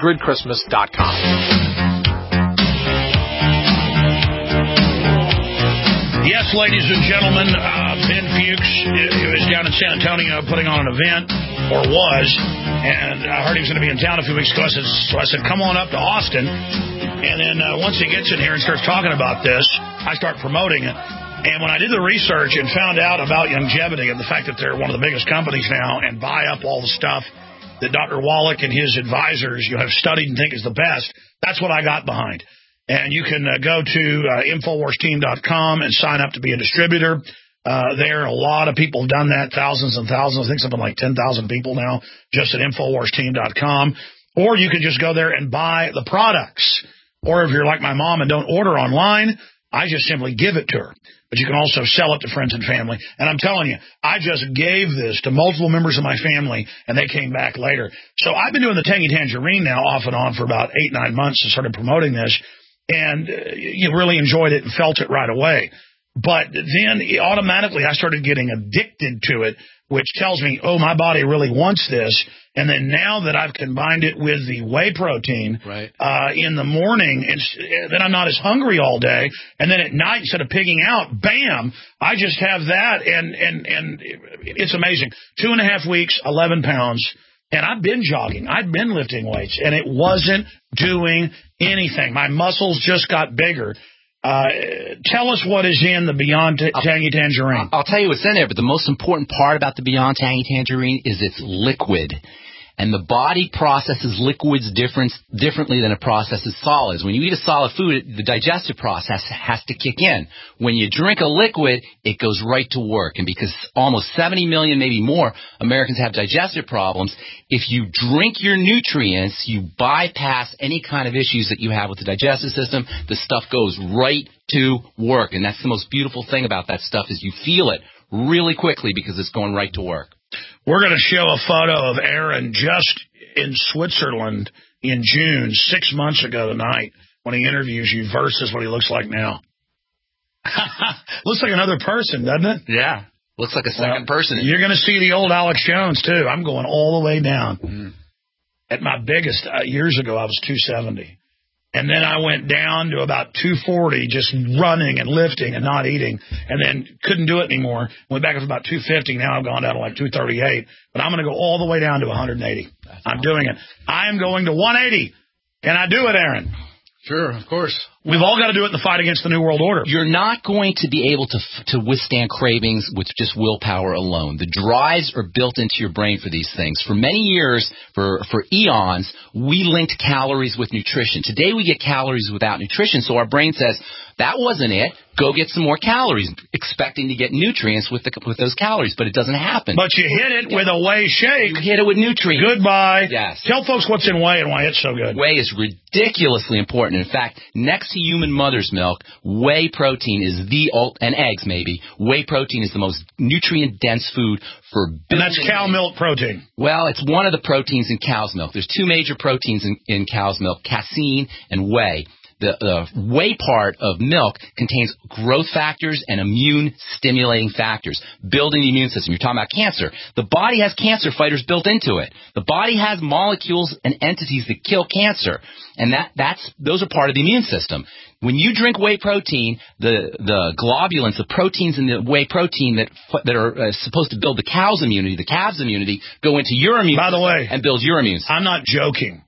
offthegridchristmas.com. Yes, ladies and gentlemen, Ben Fuchs was down in San Antonio putting on an event, or was, and I heard he was going to be in town a few weeks ago, so I said, come on up to Austin, and then once he gets in here and starts talking about this, I start promoting it, and when I did the research and found out about Youngevity and the fact that they're one of the biggest companies now and buy up all the stuff that Dr. Wallach and his advisors have studied and think is the best, that's what I got behind. And you can go to InfoWarsTeam.com and sign up to be a distributor. There, a lot of people have done that, thousands and thousands. I think something like 10,000 people now just at InfoWarsTeam.com. Or you can just go there and buy the products. Or if you're like my mom and don't order online, I just simply give it to her. But you can also sell it to friends and family. And I'm telling you, I just gave this to multiple members of my family, and they came back later. So I've been doing the Tangy Tangerine now off and on for about 8-9 months and started promoting this. And you really enjoyed it and felt it right away. But then automatically I started getting addicted to it, which tells me, oh, my body really wants this. And then now that I've combined it with the whey protein in the morning, then I'm not as hungry all day. And then at night, instead of pigging out, bam, I just have that. And it's amazing. 2.5 weeks, 11 pounds. And I've been jogging. I've been lifting weights, and it wasn't doing anything. My muscles just got bigger. Tell us what is in the Beyond Tangy Tangerine. I'll tell you what's in there, but the most important part about the Beyond Tangy Tangerine is it's liquid. And the body processes liquids differently than it processes solids. When you eat a solid food, the digestive process has to kick in. When you drink a liquid, it goes right to work. And because almost 70 million, maybe more, Americans have digestive problems, if you drink your nutrients, you bypass any kind of issues that you have with the digestive system. The stuff goes right to work. And that's the most beautiful thing about that stuff is you feel it really quickly because it's going right to work. We're going to show a photo of Aaron just in Switzerland in June, 6 months ago tonight, when he interviews you versus what he looks like now. Looks like another person, doesn't it? Yeah. Looks like a second person. You're going to see the old Alex Jones, too. I'm going all the way down. Mm. At my biggest, years ago, I was 270. And then I went down to about 240, just running and lifting and not eating, and then couldn't do it anymore. Went back up to about 250. Now I've gone down to like 238. But I'm going to go all the way down to 180. I'm doing it. I am going to 180. Can I do it, Aaron? Sure, of course. We've all got to do it in the fight against the New World Order. You're not going to be able to withstand cravings with just willpower alone. The drives are built into your brain for these things. For many years, for eons, we linked calories with nutrition. Today we get calories without nutrition, so our brain says, that wasn't it. Go get some more calories, expecting to get nutrients with those calories, but it doesn't happen. But you hit it with a whey shake. You hit it with nutrients. Goodbye. Yes. Tell folks what's in whey and why it's so good. Whey is ridiculously important. In fact, next to human mother's milk, whey protein is and eggs maybe. Whey protein is the most nutrient-dense food for billions. And that's cow milk protein. Well, it's one of the proteins in cow's milk. There's two major proteins in cow's milk, casein and whey. The whey part of milk contains growth factors and immune-stimulating factors, building the immune system. You're talking about cancer. The body has cancer fighters built into it. The body has molecules and entities that kill cancer, and those are part of the immune system. When you drink whey protein, the globulins, the proteins in the whey protein that are supposed to build the cow's immunity, the calf's immunity, go into your immune system and build your immune system. I'm not joking.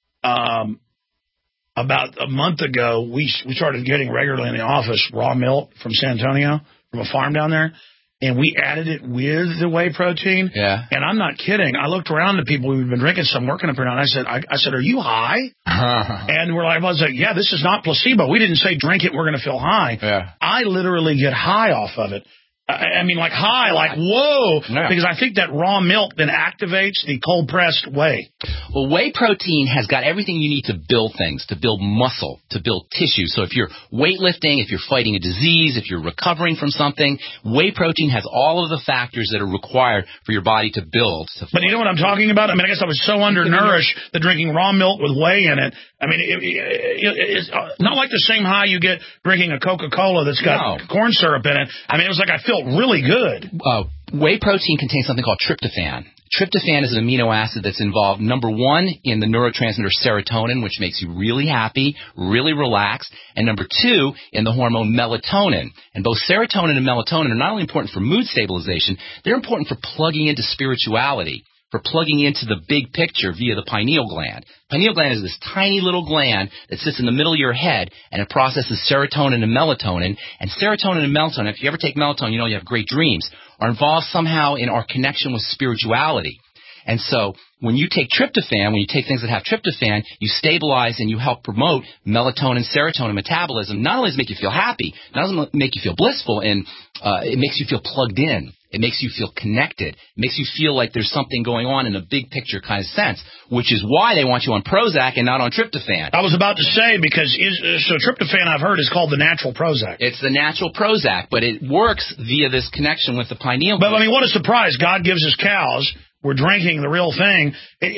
About a month ago, we started getting regularly in the office raw milk from San Antonio, from a farm down there, and we added it with the whey protein. Yeah. And I'm not kidding. I looked around at people who've been drinking some working up here, and I said, are you high? And I was like, yeah, this is not placebo. We didn't say drink it, we're going to feel high. Yeah. I literally get high off of it. I mean, like high, like whoa, because I think that raw milk then activates the cold-pressed whey. Well, whey protein has got everything you need to build things, to build muscle, to build tissue. So if you're weightlifting, if you're fighting a disease, if you're recovering from something, whey protein has all of the factors that are required for your body to build. But you know what I'm talking about? I mean, I guess I was so undernourished that drinking raw milk with whey in it, I mean, it's not like the same high you get drinking a Coca-Cola that's got corn syrup in it. I mean, it was like I felt really good. Whey protein contains something called tryptophan. Tryptophan is an amino acid that's involved, number one, in the neurotransmitter serotonin, which makes you really happy, really relaxed, and number two, in the hormone melatonin. And both serotonin and melatonin are not only important for mood stabilization, they're important for plugging into spirituality, for plugging into the big picture via the pineal gland. Pineal gland is this tiny little gland that sits in the middle of your head, and it processes serotonin and melatonin. And serotonin and melatonin, if you ever take melatonin, you know you have great dreams, are involved somehow in our connection with spirituality. And so when you take tryptophan, when you take things that have tryptophan, you stabilize and you help promote melatonin, serotonin metabolism. Not only does it make you feel happy, not only does it make you feel blissful, and it makes you feel plugged in. It makes you feel connected. It makes you feel like there's something going on in a big picture kind of sense, which is why they want you on Prozac and not on tryptophan. I was about to say, because tryptophan, I've heard, is called the natural Prozac. It's the natural Prozac, but it works via this connection with the pineal gland. But, I mean, what a surprise. God gives us cows. We're drinking the real thing.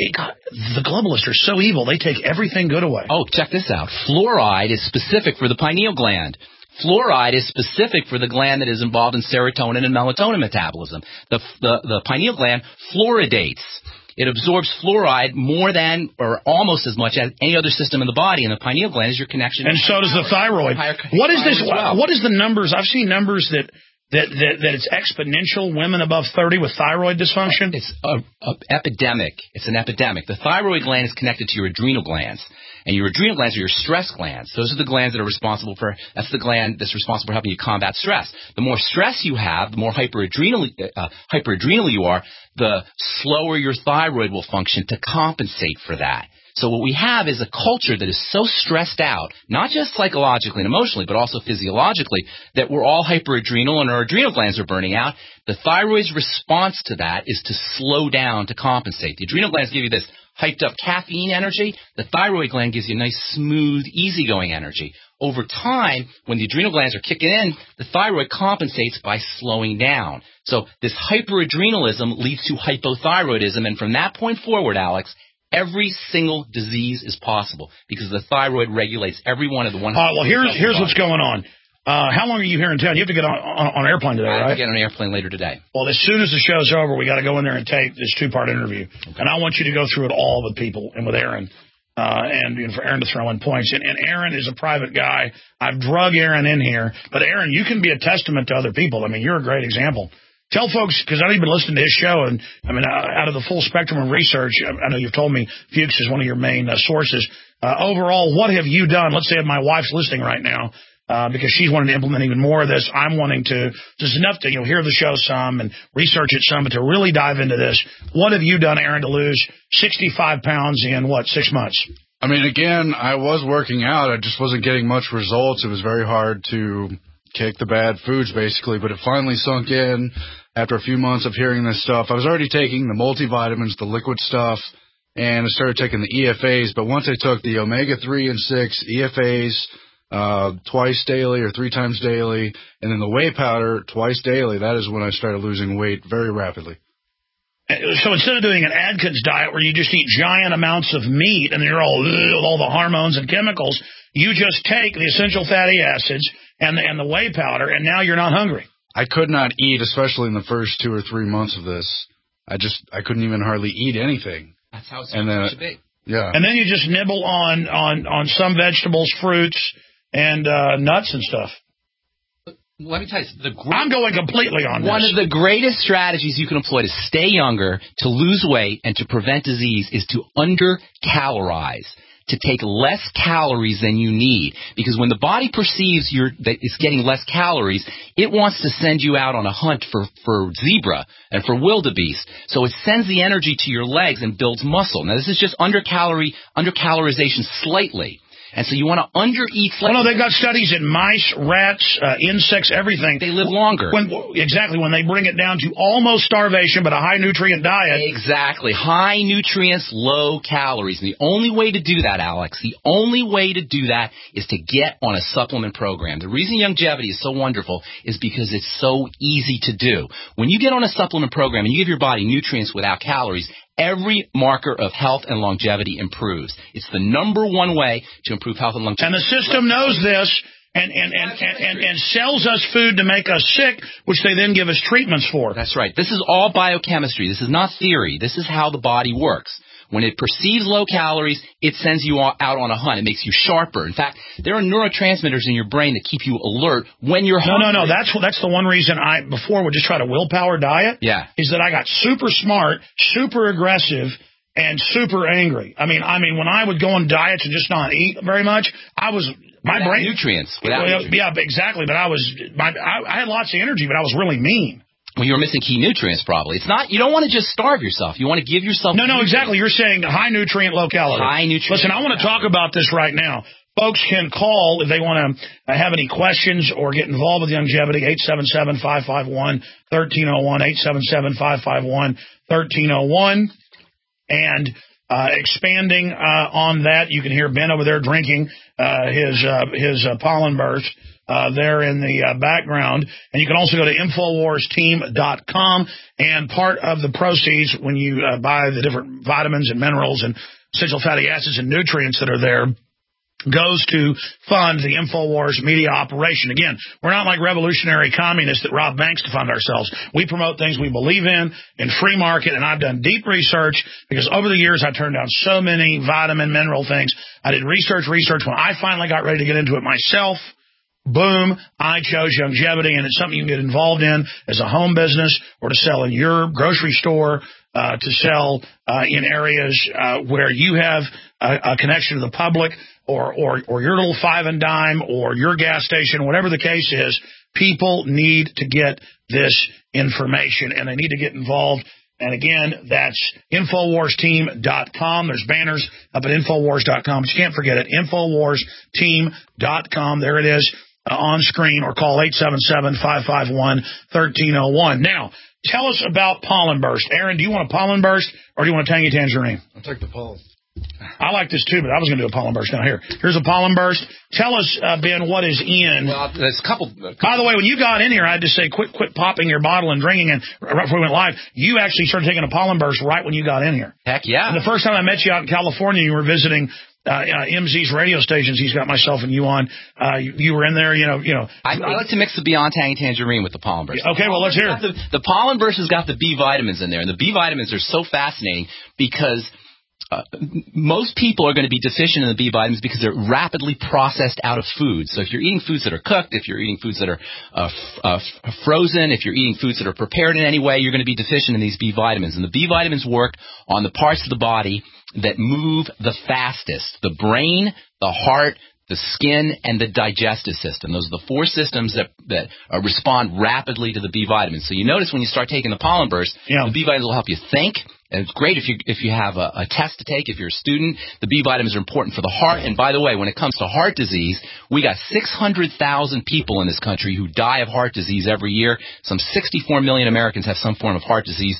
The globalists are so evil. They take everything good away. Oh, check this out. Fluoride is specific for the pineal gland. Fluoride is specific for the gland that is involved in serotonin and melatonin metabolism. The pineal gland fluoridates. It absorbs fluoride more than or almost as much as any other system in the body, and the pineal gland is your connection. And so does the thyroid. What is this? What is the numbers? I've seen numbers that it's exponential, women above 30 with thyroid dysfunction? It's an epidemic. It's an epidemic. The thyroid gland is connected to your adrenal glands. And your adrenal glands are your stress glands. Those are the glands that are responsible for, that's the gland that's responsible for helping you combat stress. The more stress you have, the more hyperadrenal you are, the slower your thyroid will function to compensate for that. So what we have is a culture that is so stressed out, not just psychologically and emotionally, but also physiologically, that we're all hyperadrenal and our adrenal glands are burning out. The thyroid's response to that is to slow down to compensate. The adrenal glands give you this hyped up caffeine energy. The thyroid gland gives you nice, smooth, easygoing energy. Over time, when the adrenal glands are kicking in, the thyroid compensates by slowing down. So this hyperadrenalism leads to hypothyroidism, and from that point forward, Alex, every single disease is possible because the thyroid regulates every one of the 100. Well, here's what's going on. How long are you here in town? You have to get on an airplane today, right? I have to get on an airplane later today. Well, as soon as the show's over, we got to go in there and tape this 2-part interview. Okay. And I want you to go through it all with people and with Aaron, and for Aaron to throw in points. And Aaron is a private guy. I've drug Aaron in here. But, Aaron, you can be a testament to other people. I mean, you're a great example. Tell folks, because I've been listening to his show, and I mean, out of the full spectrum of research, I know you've told me Fuchs is one of your main sources. Overall, what have you done? Let's say if my wife's listening right now, because she's wanting to implement even more of this. I'm wanting to, just enough to, hear the show some and research it some, but to really dive into this. What have you done, Aaron, to lose 65 pounds in, 6 months? I mean, again, I was working out. I just wasn't getting much results. It was very hard to kick the bad foods, basically, but it finally sunk in after a few months of hearing this stuff. I was already taking the multivitamins, the liquid stuff, and I started taking the EFAs, but once I took the omega-3 and 6 EFAs twice daily or 3 times daily, and then the whey powder twice daily, that is when I started losing weight very rapidly. So instead of doing an Atkins diet where you just eat giant amounts of meat and you're all with all the hormones and chemicals, you just take the essential fatty acids and the whey powder, and now you're not hungry. I could not eat, especially in the first 2 or 3 months of this. I couldn't even hardly eat anything. That's how it's supposed to be. Yeah. And then you just nibble on some vegetables, fruits, and nuts and stuff. Let me tell you, I'm going completely on this. One of the greatest strategies you can employ to stay younger, to lose weight, and to prevent disease is to under-calorize, to take less calories than you need. Because when the body perceives that it's getting less calories, it wants to send you out on a hunt for zebra and for wildebeest. So it sends the energy to your legs and builds muscle. Now, this is just under-calorization slightly. And so you want to under-eat slightly. Well, no, they've got studies in mice, rats, insects, everything. They live longer. Exactly, when they bring it down to almost starvation, but a high-nutrient diet. Exactly. High nutrients, low calories. And the only way to do that, Alex, the only way to do that is to get on a supplement program. The reason longevity is so wonderful is because it's so easy to do. When you get on a supplement program and you give your body nutrients without calories, every marker of health and longevity improves. It's the number one way to improve health and longevity. And the system knows this and sells us food to make us sick, which they then give us treatments for. That's right. This is all biochemistry. This is not theory. This is how the body works. When it perceives low calories, it sends you out on a hunt. It makes you sharper. In fact, there are neurotransmitters in your brain that keep you alert when you're hungry. No. That's the one reason I before would just try to willpower diet. Yeah. Is that I got super smart, super aggressive, and super angry. I mean, when I would go on diets and just not eat very much, my brain nutrients. Yeah, exactly. But I had lots of energy, but I was really mean. Well, you're missing key nutrients probably. It's not, you don't want to just starve yourself. You want to give yourself... No, exactly. You're saying high nutrient, low calorie. High nutrient. Listen, I want to talk about this right now. Folks can call if they want to have any questions or get involved with longevity, 877-551-1301, 877-551-1301. And expanding on that, you can hear Ben over there drinking his pollen burst. There in the background. And you can also go to InfoWarsTeam.com, and part of the proceeds when you buy the different vitamins and minerals and essential fatty acids and nutrients that are there goes to fund the InfoWars media operation. Again, we're not like revolutionary communists that rob banks to fund ourselves. We promote things we believe in free market, and I've done deep research because over the years I turned down so many vitamin, mineral things. I did research. When I finally got ready to get into it myself, boom, I chose Youngevity, and it's something you can get involved in as a home business or to sell in your grocery store, to sell in areas where you have a connection to the public or your little five and dime or your gas station, whatever the case is. People need to get this information, and they need to get involved. And again, that's InfoWarsTeam.com. There's banners up at InfoWars.com, but you can't forget it, InfoWarsTeam.com. There it is on screen, or call 877-551-1301. Now, tell us about Pollen Burst. Aaron, do you want a Pollen Burst or do you want a Tangy Tangerine? I'll take the pollen. I like this too, but I was going to do a Pollen Burst. Now, here's a Pollen Burst. Tell us, Ben, what is in. Well, there's a couple. By the way, when you got in here, I had to say, quit popping your bottle and drinking. And right before we went live, you actually started taking a Pollen Burst right when you got in here. Heck yeah. And the first time I met you out in California, you were visiting MZ's radio stations. He's got myself and you on. You were in there, you know. I like to mix the Beyond Tangy Tangerine with the Pollen Burst. Okay, well, let's hear it. The Pollen Burst has got the B vitamins in there, and the B vitamins are so fascinating because most people are going to be deficient in the B vitamins because they're rapidly processed out of food. So if you're eating foods that are cooked, if you're eating foods that are frozen, if you're eating foods that are prepared in any way, you're going to be deficient in these B vitamins. And the B vitamins work on the parts of the body that move the fastest: the brain, the heart, the skin, and the digestive system. Those are the four systems that respond rapidly to the B vitamins. So you notice when you start taking the Pollen Burst, the B vitamins will help you think. And it's great if you have a test to take, if you're a student. The B vitamins are important for the heart. And by the way, when it comes to heart disease, we got 600,000 people in this country who die of heart disease every year. Some 64 million Americans have some form of heart disease.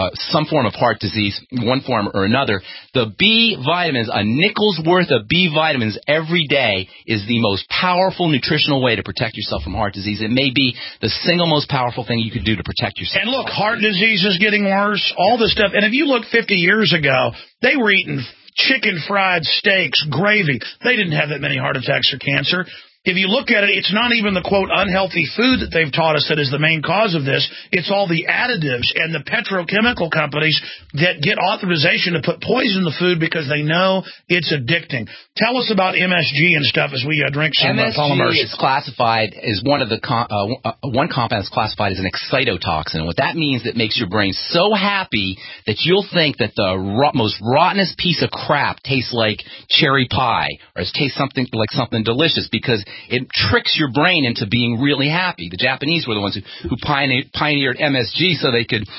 One form or another. The B vitamins, a nickel's worth of B vitamins every day, is the most powerful nutritional way to protect yourself from heart disease. It may be the single most powerful thing you could do to protect yourself. And look, heart disease is getting worse, all this stuff. And if you look 50 years ago, they were eating chicken fried steaks, gravy. They didn't have that many heart attacks or cancer. If you look at it, it's not even the, quote, unhealthy food that they've taught us that is the main cause of this. It's all the additives and the petrochemical companies that get authorization to put poison in the food because they know it's addicting. Tell us about MSG and stuff as we drink some polymers. MSG is classified as one of the one compound is classified as an excitotoxin. What that means, it makes your brain so happy that you'll think that the most rottenest piece of crap tastes like cherry pie or tastes something like something delicious because it tricks your brain into being really happy. The Japanese were the ones who pioneered MSG so they could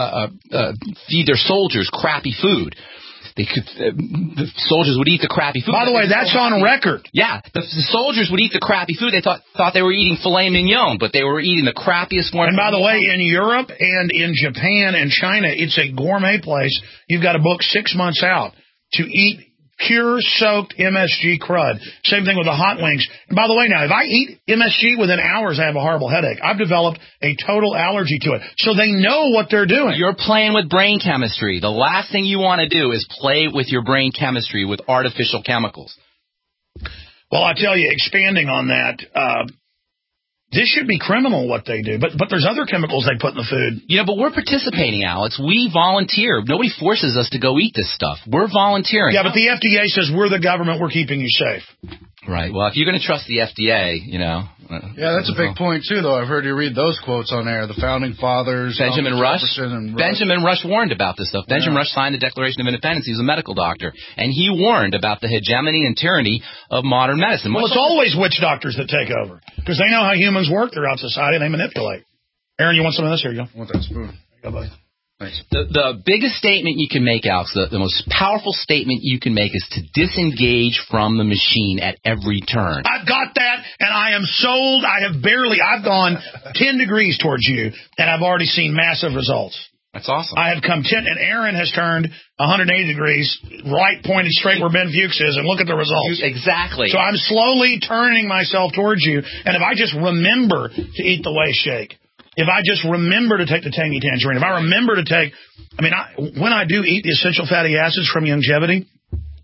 feed their soldiers crappy food. The soldiers would eat the crappy food. By the way, that's on record. Yeah, the soldiers would eat the crappy food. They thought they were eating filet mignon, but they were eating the crappiest one. And by the way, in Europe and in Japan and China, it's a gourmet place. You've got to book 6 months out to eat pure soaked MSG crud. Same thing with the hot wings. And by the way, now, if I eat MSG within hours, I have a horrible headache. I've developed a total allergy to it. So they know what they're doing. You're playing with brain chemistry. The last thing you want to do is play with your brain chemistry with artificial chemicals. Well, I tell you, expanding on that, this should be criminal what they do, but there's other chemicals they put in the food. But we're participating, Alex. We volunteer. Nobody forces us to go eat this stuff. We're volunteering. Yeah, but the FDA says we're the government. We're keeping you safe. Right. Well, if you're going to trust the FDA, Yeah, that's a big point, too, though. I've heard you read those quotes on there. The Founding Fathers. Benjamin Rush warned about this stuff. Benjamin Rush signed the Declaration of Independence. He was a medical doctor. And he warned about the hegemony and tyranny of modern medicine. Well, it's always witch doctors that take over. Because they know how humans work throughout society and they manipulate. Aaron, you want some of this? Here you go. I want that spoon. Go, buddy. Thanks. The biggest statement you can make, Alex, the most powerful statement you can make is to disengage from the machine at every turn. I've got that, and I am sold. I've gone 10 degrees towards you, and I've already seen massive results. That's awesome. I have come 10, and Aaron has turned 180 degrees, right pointed straight where Ben Fuchs is, and look at the results. Exactly. So I'm slowly turning myself towards you, and if I just remember to eat the Whey Shake, if I just remember to take the Tangy Tangerine, if I remember to take, when I do eat the essential fatty acids from Youngevity,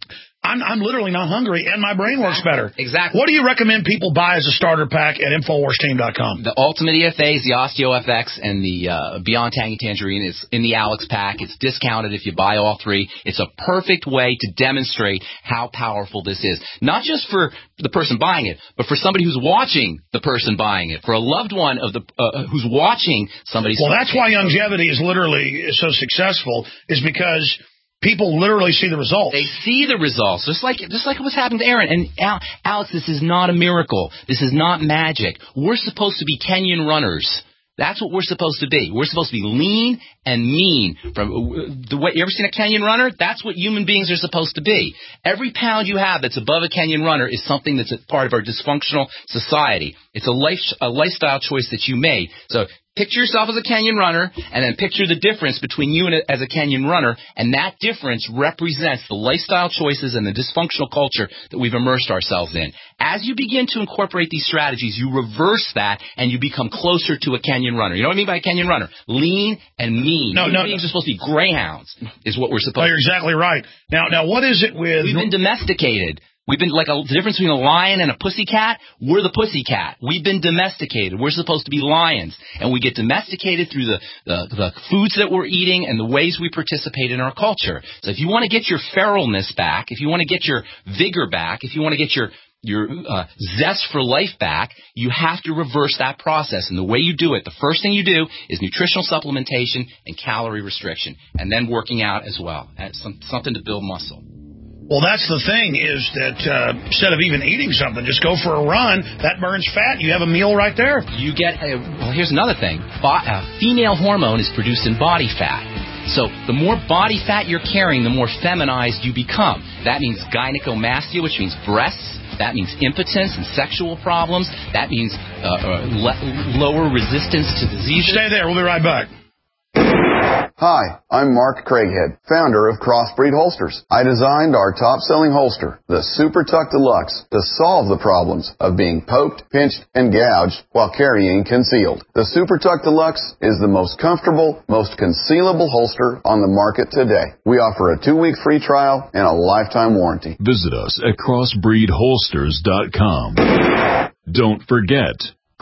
I'm literally not hungry, and my brain works better. Exactly. What do you recommend people buy as a starter pack at InfoWarsTeam.com? The Ultimate EFAs, the OsteoFX, and the Beyond Tangy Tangerine is in the Alex pack. It's discounted if you buy all three. It's a perfect way to demonstrate how powerful this is. Not just for the person buying it, but for somebody who's watching the person buying it, for a loved one of the who's watching somebody. Well, that's why longevity is literally so successful, is because people literally see the results. They see the results, just like what's happened to Aaron. And Alex, this is not a miracle. This is not magic. We're supposed to be Kenyan runners. That's what we're supposed to be. We're supposed to be lean and mean. From the way you ever seen a Kenyan runner? That's what human beings are supposed to be. Every pound you have that's above a Kenyan runner is something that's a part of our dysfunctional society. It's a lifestyle choice that you made. So picture yourself as a Kenyan runner, and then picture the difference between you and as a Kenyan runner, and that difference represents the lifestyle choices and the dysfunctional culture that we've immersed ourselves in. As you begin to incorporate these strategies, you reverse that, and you become closer to a Kenyan runner. You know what I mean by a Kenyan runner? Lean and mean. Human beings are supposed to be greyhounds, is what we're supposed to be. You're exactly right. Now, what is it with... We've been domesticated. We've been the difference between a lion and a pussycat. We're the pussycat. We've been domesticated. We're supposed to be lions, and we get domesticated through the foods that we're eating and the ways we participate in our culture. So if you want to get your feralness back, if you want to get your vigor back, if you want to get your zest for life back, you have to reverse that process. And the way you do it, the first thing you do is nutritional supplementation and calorie restriction, and then working out as well. That's something to build muscle. Well, that's the thing, is that instead of even eating something, just go for a run. That burns fat. You have a meal right there. You get, well, here's another thing. Female hormone is produced in body fat. So the more body fat you're carrying, the more feminized you become. That means gynecomastia, which means breasts. That means impotence and sexual problems. That means lower resistance to diseases. Stay there. We'll be right back. Hi, I'm Mark Craighead, founder of Crossbreed Holsters. I designed our top-selling holster, the Super Tuck Deluxe, to solve the problems of being poked, pinched, and gouged while carrying concealed. The Super Tuck Deluxe is the most comfortable, most concealable holster on the market today. We offer a 2-week free trial and a lifetime warranty. Visit us at crossbreedholsters.com. Don't forget,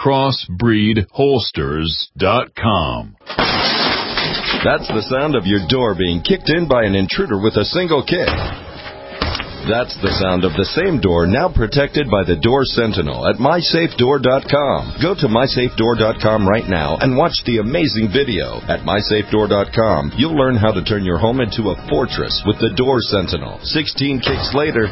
crossbreedholsters.com. That's the sound of your door being kicked in by an intruder with a single kick. That's the sound of the same door now protected by the Door Sentinel at MySafeDoor.com. Go to MySafeDoor.com right now and watch the amazing video. At MySafeDoor.com, you'll learn how to turn your home into a fortress with the Door Sentinel. 16 kicks later,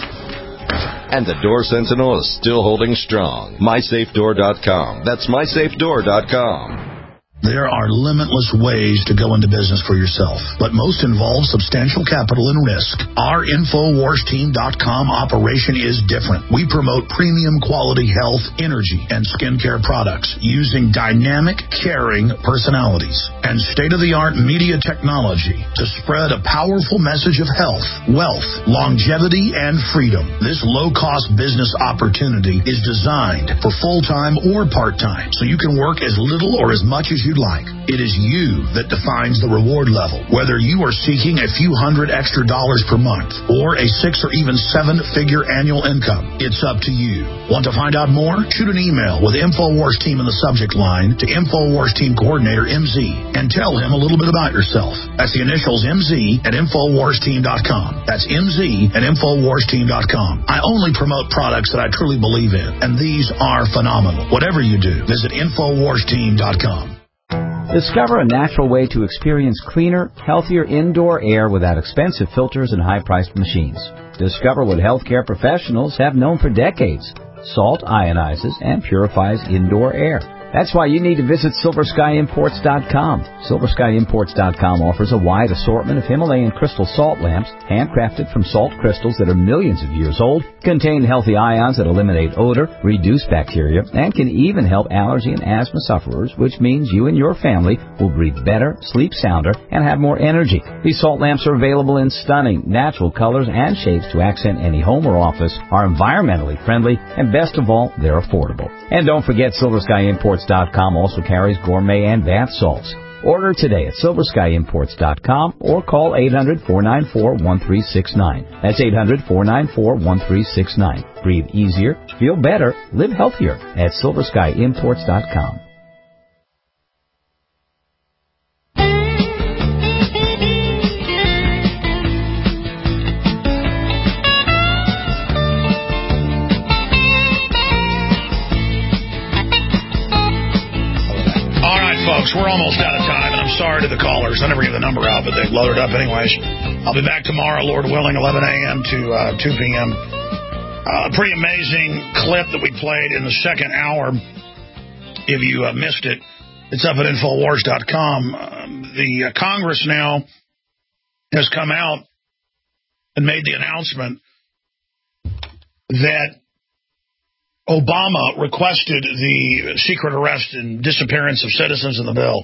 and the Door Sentinel is still holding strong. MySafeDoor.com. That's MySafeDoor.com. There are limitless ways to go into business for yourself, but most involve substantial capital and risk. Our InfoWarsTeam.com operation is different. We promote premium quality health, energy, and skincare products using dynamic, caring personalities and state-of-the-art media technology to spread a powerful message of health, wealth, longevity, and freedom. This low-cost business opportunity is designed for full-time or part-time, so you can work as little or as much as you'd like. It is you that defines the reward level. Whether you are seeking a few $100 extra per month or a 6 or even 7-figure annual income, it's up to you. Want to find out more? Shoot an email with InfoWars Team in the subject line to InfoWars Team Coordinator MZ and tell him a little bit about yourself. That's the initials MZ at InfoWarsTeam.com. That's MZ at InfoWarsTeam.com. I only promote products that I truly believe in, and these are phenomenal. Whatever you do, visit InfoWarsTeam.com. Discover a natural way to experience cleaner, healthier indoor air without expensive filters and high-priced machines. Discover what healthcare professionals have known for decades. Salt ionizes and purifies indoor air. That's why you need to visit SilverSkyImports.com. SilverSkyImports.com offers a wide assortment of Himalayan crystal salt lamps, handcrafted from salt crystals that are millions of years old, contain healthy ions that eliminate odor, reduce bacteria, and can even help allergy and asthma sufferers, which means you and your family will breathe better, sleep sounder, and have more energy. These salt lamps are available in stunning, natural colors and shapes to accent any home or office, are environmentally friendly, and best of all, they're affordable. And don't forget, SilverSkyImports.com also carries gourmet and bath salts. Order today at SilverSkyImports.com or call 800-494-1369. That's 800-494-1369. Breathe easier, feel better, live healthier at SilverSkyImports.com. Folks, we're almost out of time, and I'm sorry to the callers. I never give the number out, but they've loaded up anyways. I'll be back tomorrow, Lord willing, 11 a.m. to 2 p.m. A pretty amazing clip that we played in the second hour. If you missed it, it's up at Infowars.com. The Congress now has come out and made the announcement that Obama requested the secret arrest and disappearance of citizens in the bill.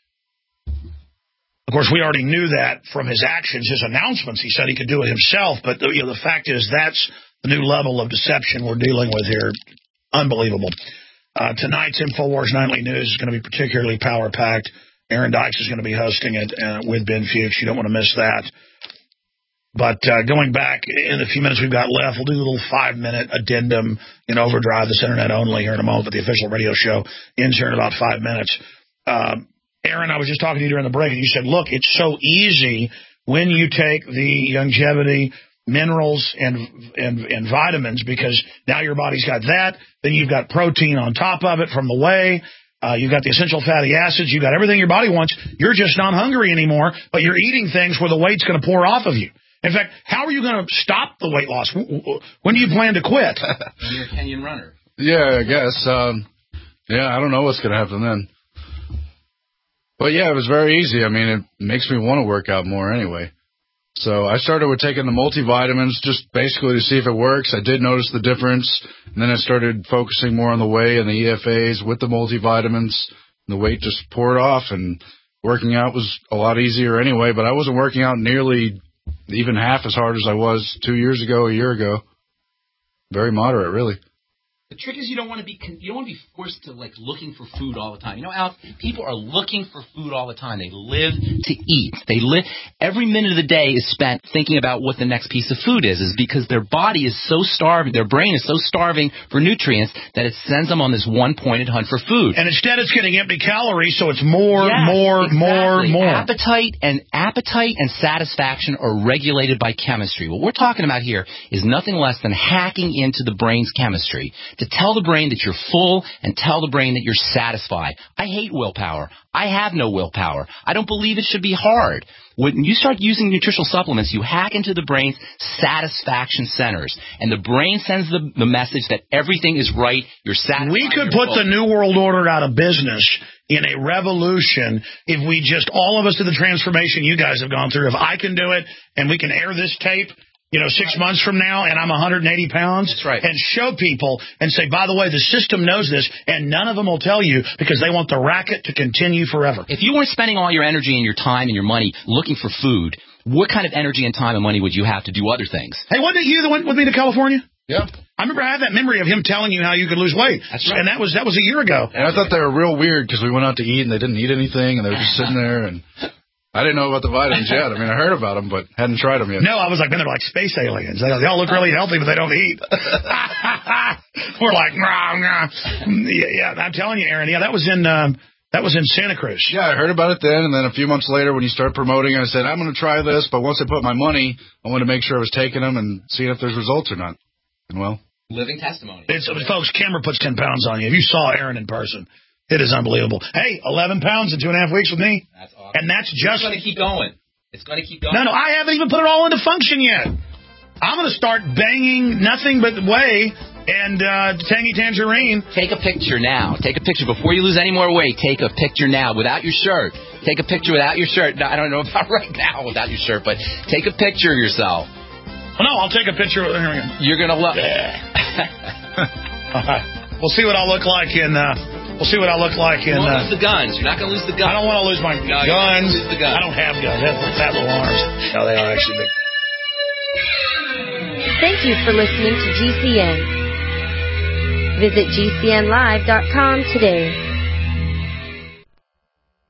Of course, we already knew that from his actions, his announcements. He said he could do it himself, but the fact is that's the new level of deception we're dealing with here. Unbelievable. Tonight's InfoWars Nightly News is going to be particularly power-packed. Aaron Dykes is going to be hosting it with Ben Fuchs. You don't want to miss that. But going back in the few minutes we've got left, we'll do a little 5-minute addendum in Overdrive, this internet only here in a moment, but the official radio show ends here in about 5 minutes. Aaron, I was just talking to you during the break, and you said, look, it's so easy when you take the longevity minerals and vitamins, because now your body's got that, then you've got protein on top of it from the whey. You've got the essential fatty acids. You've got everything your body wants. You're just not hungry anymore, but you're eating things where the weight's going to pour off of you. In fact, how are you going to stop the weight loss? When do you plan to quit? You're a Kenyan runner. Yeah, I guess. I don't know what's going to happen then. But, yeah, it was very easy. I mean, it makes me want to work out more anyway. So I started with taking the multivitamins just basically to see if it works. I did notice the difference. And then I started focusing more on the whey and the EFAs with the multivitamins. The weight just poured off, and working out was a lot easier anyway. But I wasn't working out nearly even half as hard as I was 2 years ago, a year ago. Very moderate, really. The trick is you don't want to be forced to looking for food all the time. You know, Alex, people are looking for food all the time. They live to eat. Every minute of the day is spent thinking about what the next piece of food is because their body is so starving, their brain is so starving for nutrients that it sends them on this one-pointed hunt for food. And instead it's getting empty calories, so it's more. Appetite and satisfaction are regulated by chemistry. What we're talking about here is nothing less than hacking into the brain's chemistry to tell the brain that you're full and tell the brain that you're satisfied. I hate willpower. I have no willpower. I don't believe it should be hard. When you start using nutritional supplements, you hack into the brain's satisfaction centers, and the brain sends the message that everything is right, you're satisfied. We could put the New World Order out of business in a revolution if we just, all of us, did the transformation you guys have gone through. If I can do it, and we can air this tape, 6 months from now, and I'm 180 pounds, that's right, and show people and say, by the way, the system knows this, and none of them will tell you because they want the racket to continue forever. If you weren't spending all your energy and your time and your money looking for food, what kind of energy and time and money would you have to do other things? Hey, wasn't it you that went with me to California? Yeah. I remember I had that memory of him telling you how you could lose weight. That's right. And that was a year ago. And I thought they were real weird because we went out to eat and they didn't eat anything and they were just sitting there, and I didn't know about the vitamins yet. I mean, I heard about them, but hadn't tried them yet. No, I was like, man, they're like space aliens. They all look really healthy, but they don't eat. We're like, nah. Yeah, I'm telling you, Aaron. Yeah, that was in Santa Cruz. Yeah, I heard about it then, and then a few months later when you started promoting it, I said, I'm going to try this, but once I put my money, I wanted to make sure I was taking them and seeing if there's results or not. And well, living testimony. Folks, camera puts 10 pounds on you. If you saw Aaron in person, it is unbelievable. Hey, 11 pounds in 2.5 weeks with me. That's awesome. And that's just... It's going to keep going. It's going to keep going. No, I haven't even put it all into function yet. I'm going to start banging nothing but whey and tangy tangerine. Take a picture now. Take a picture. Before you lose any more weight, take a picture now without your shirt. Take a picture without your shirt. No, I don't know about right now without your shirt, but take a picture of yourself. Well, no, I'll take a picture. Here we go. You're going to love it. All right. We'll see what I'll look like in... We'll see what I look like in... You won't lose the guns. You're not going to lose the guns. I don't want to lose my guns. Lose the guns. I don't have guns. I have fat little arms. No, they are actually big. Thank you for listening to GCN. Visit GCNlive.com today.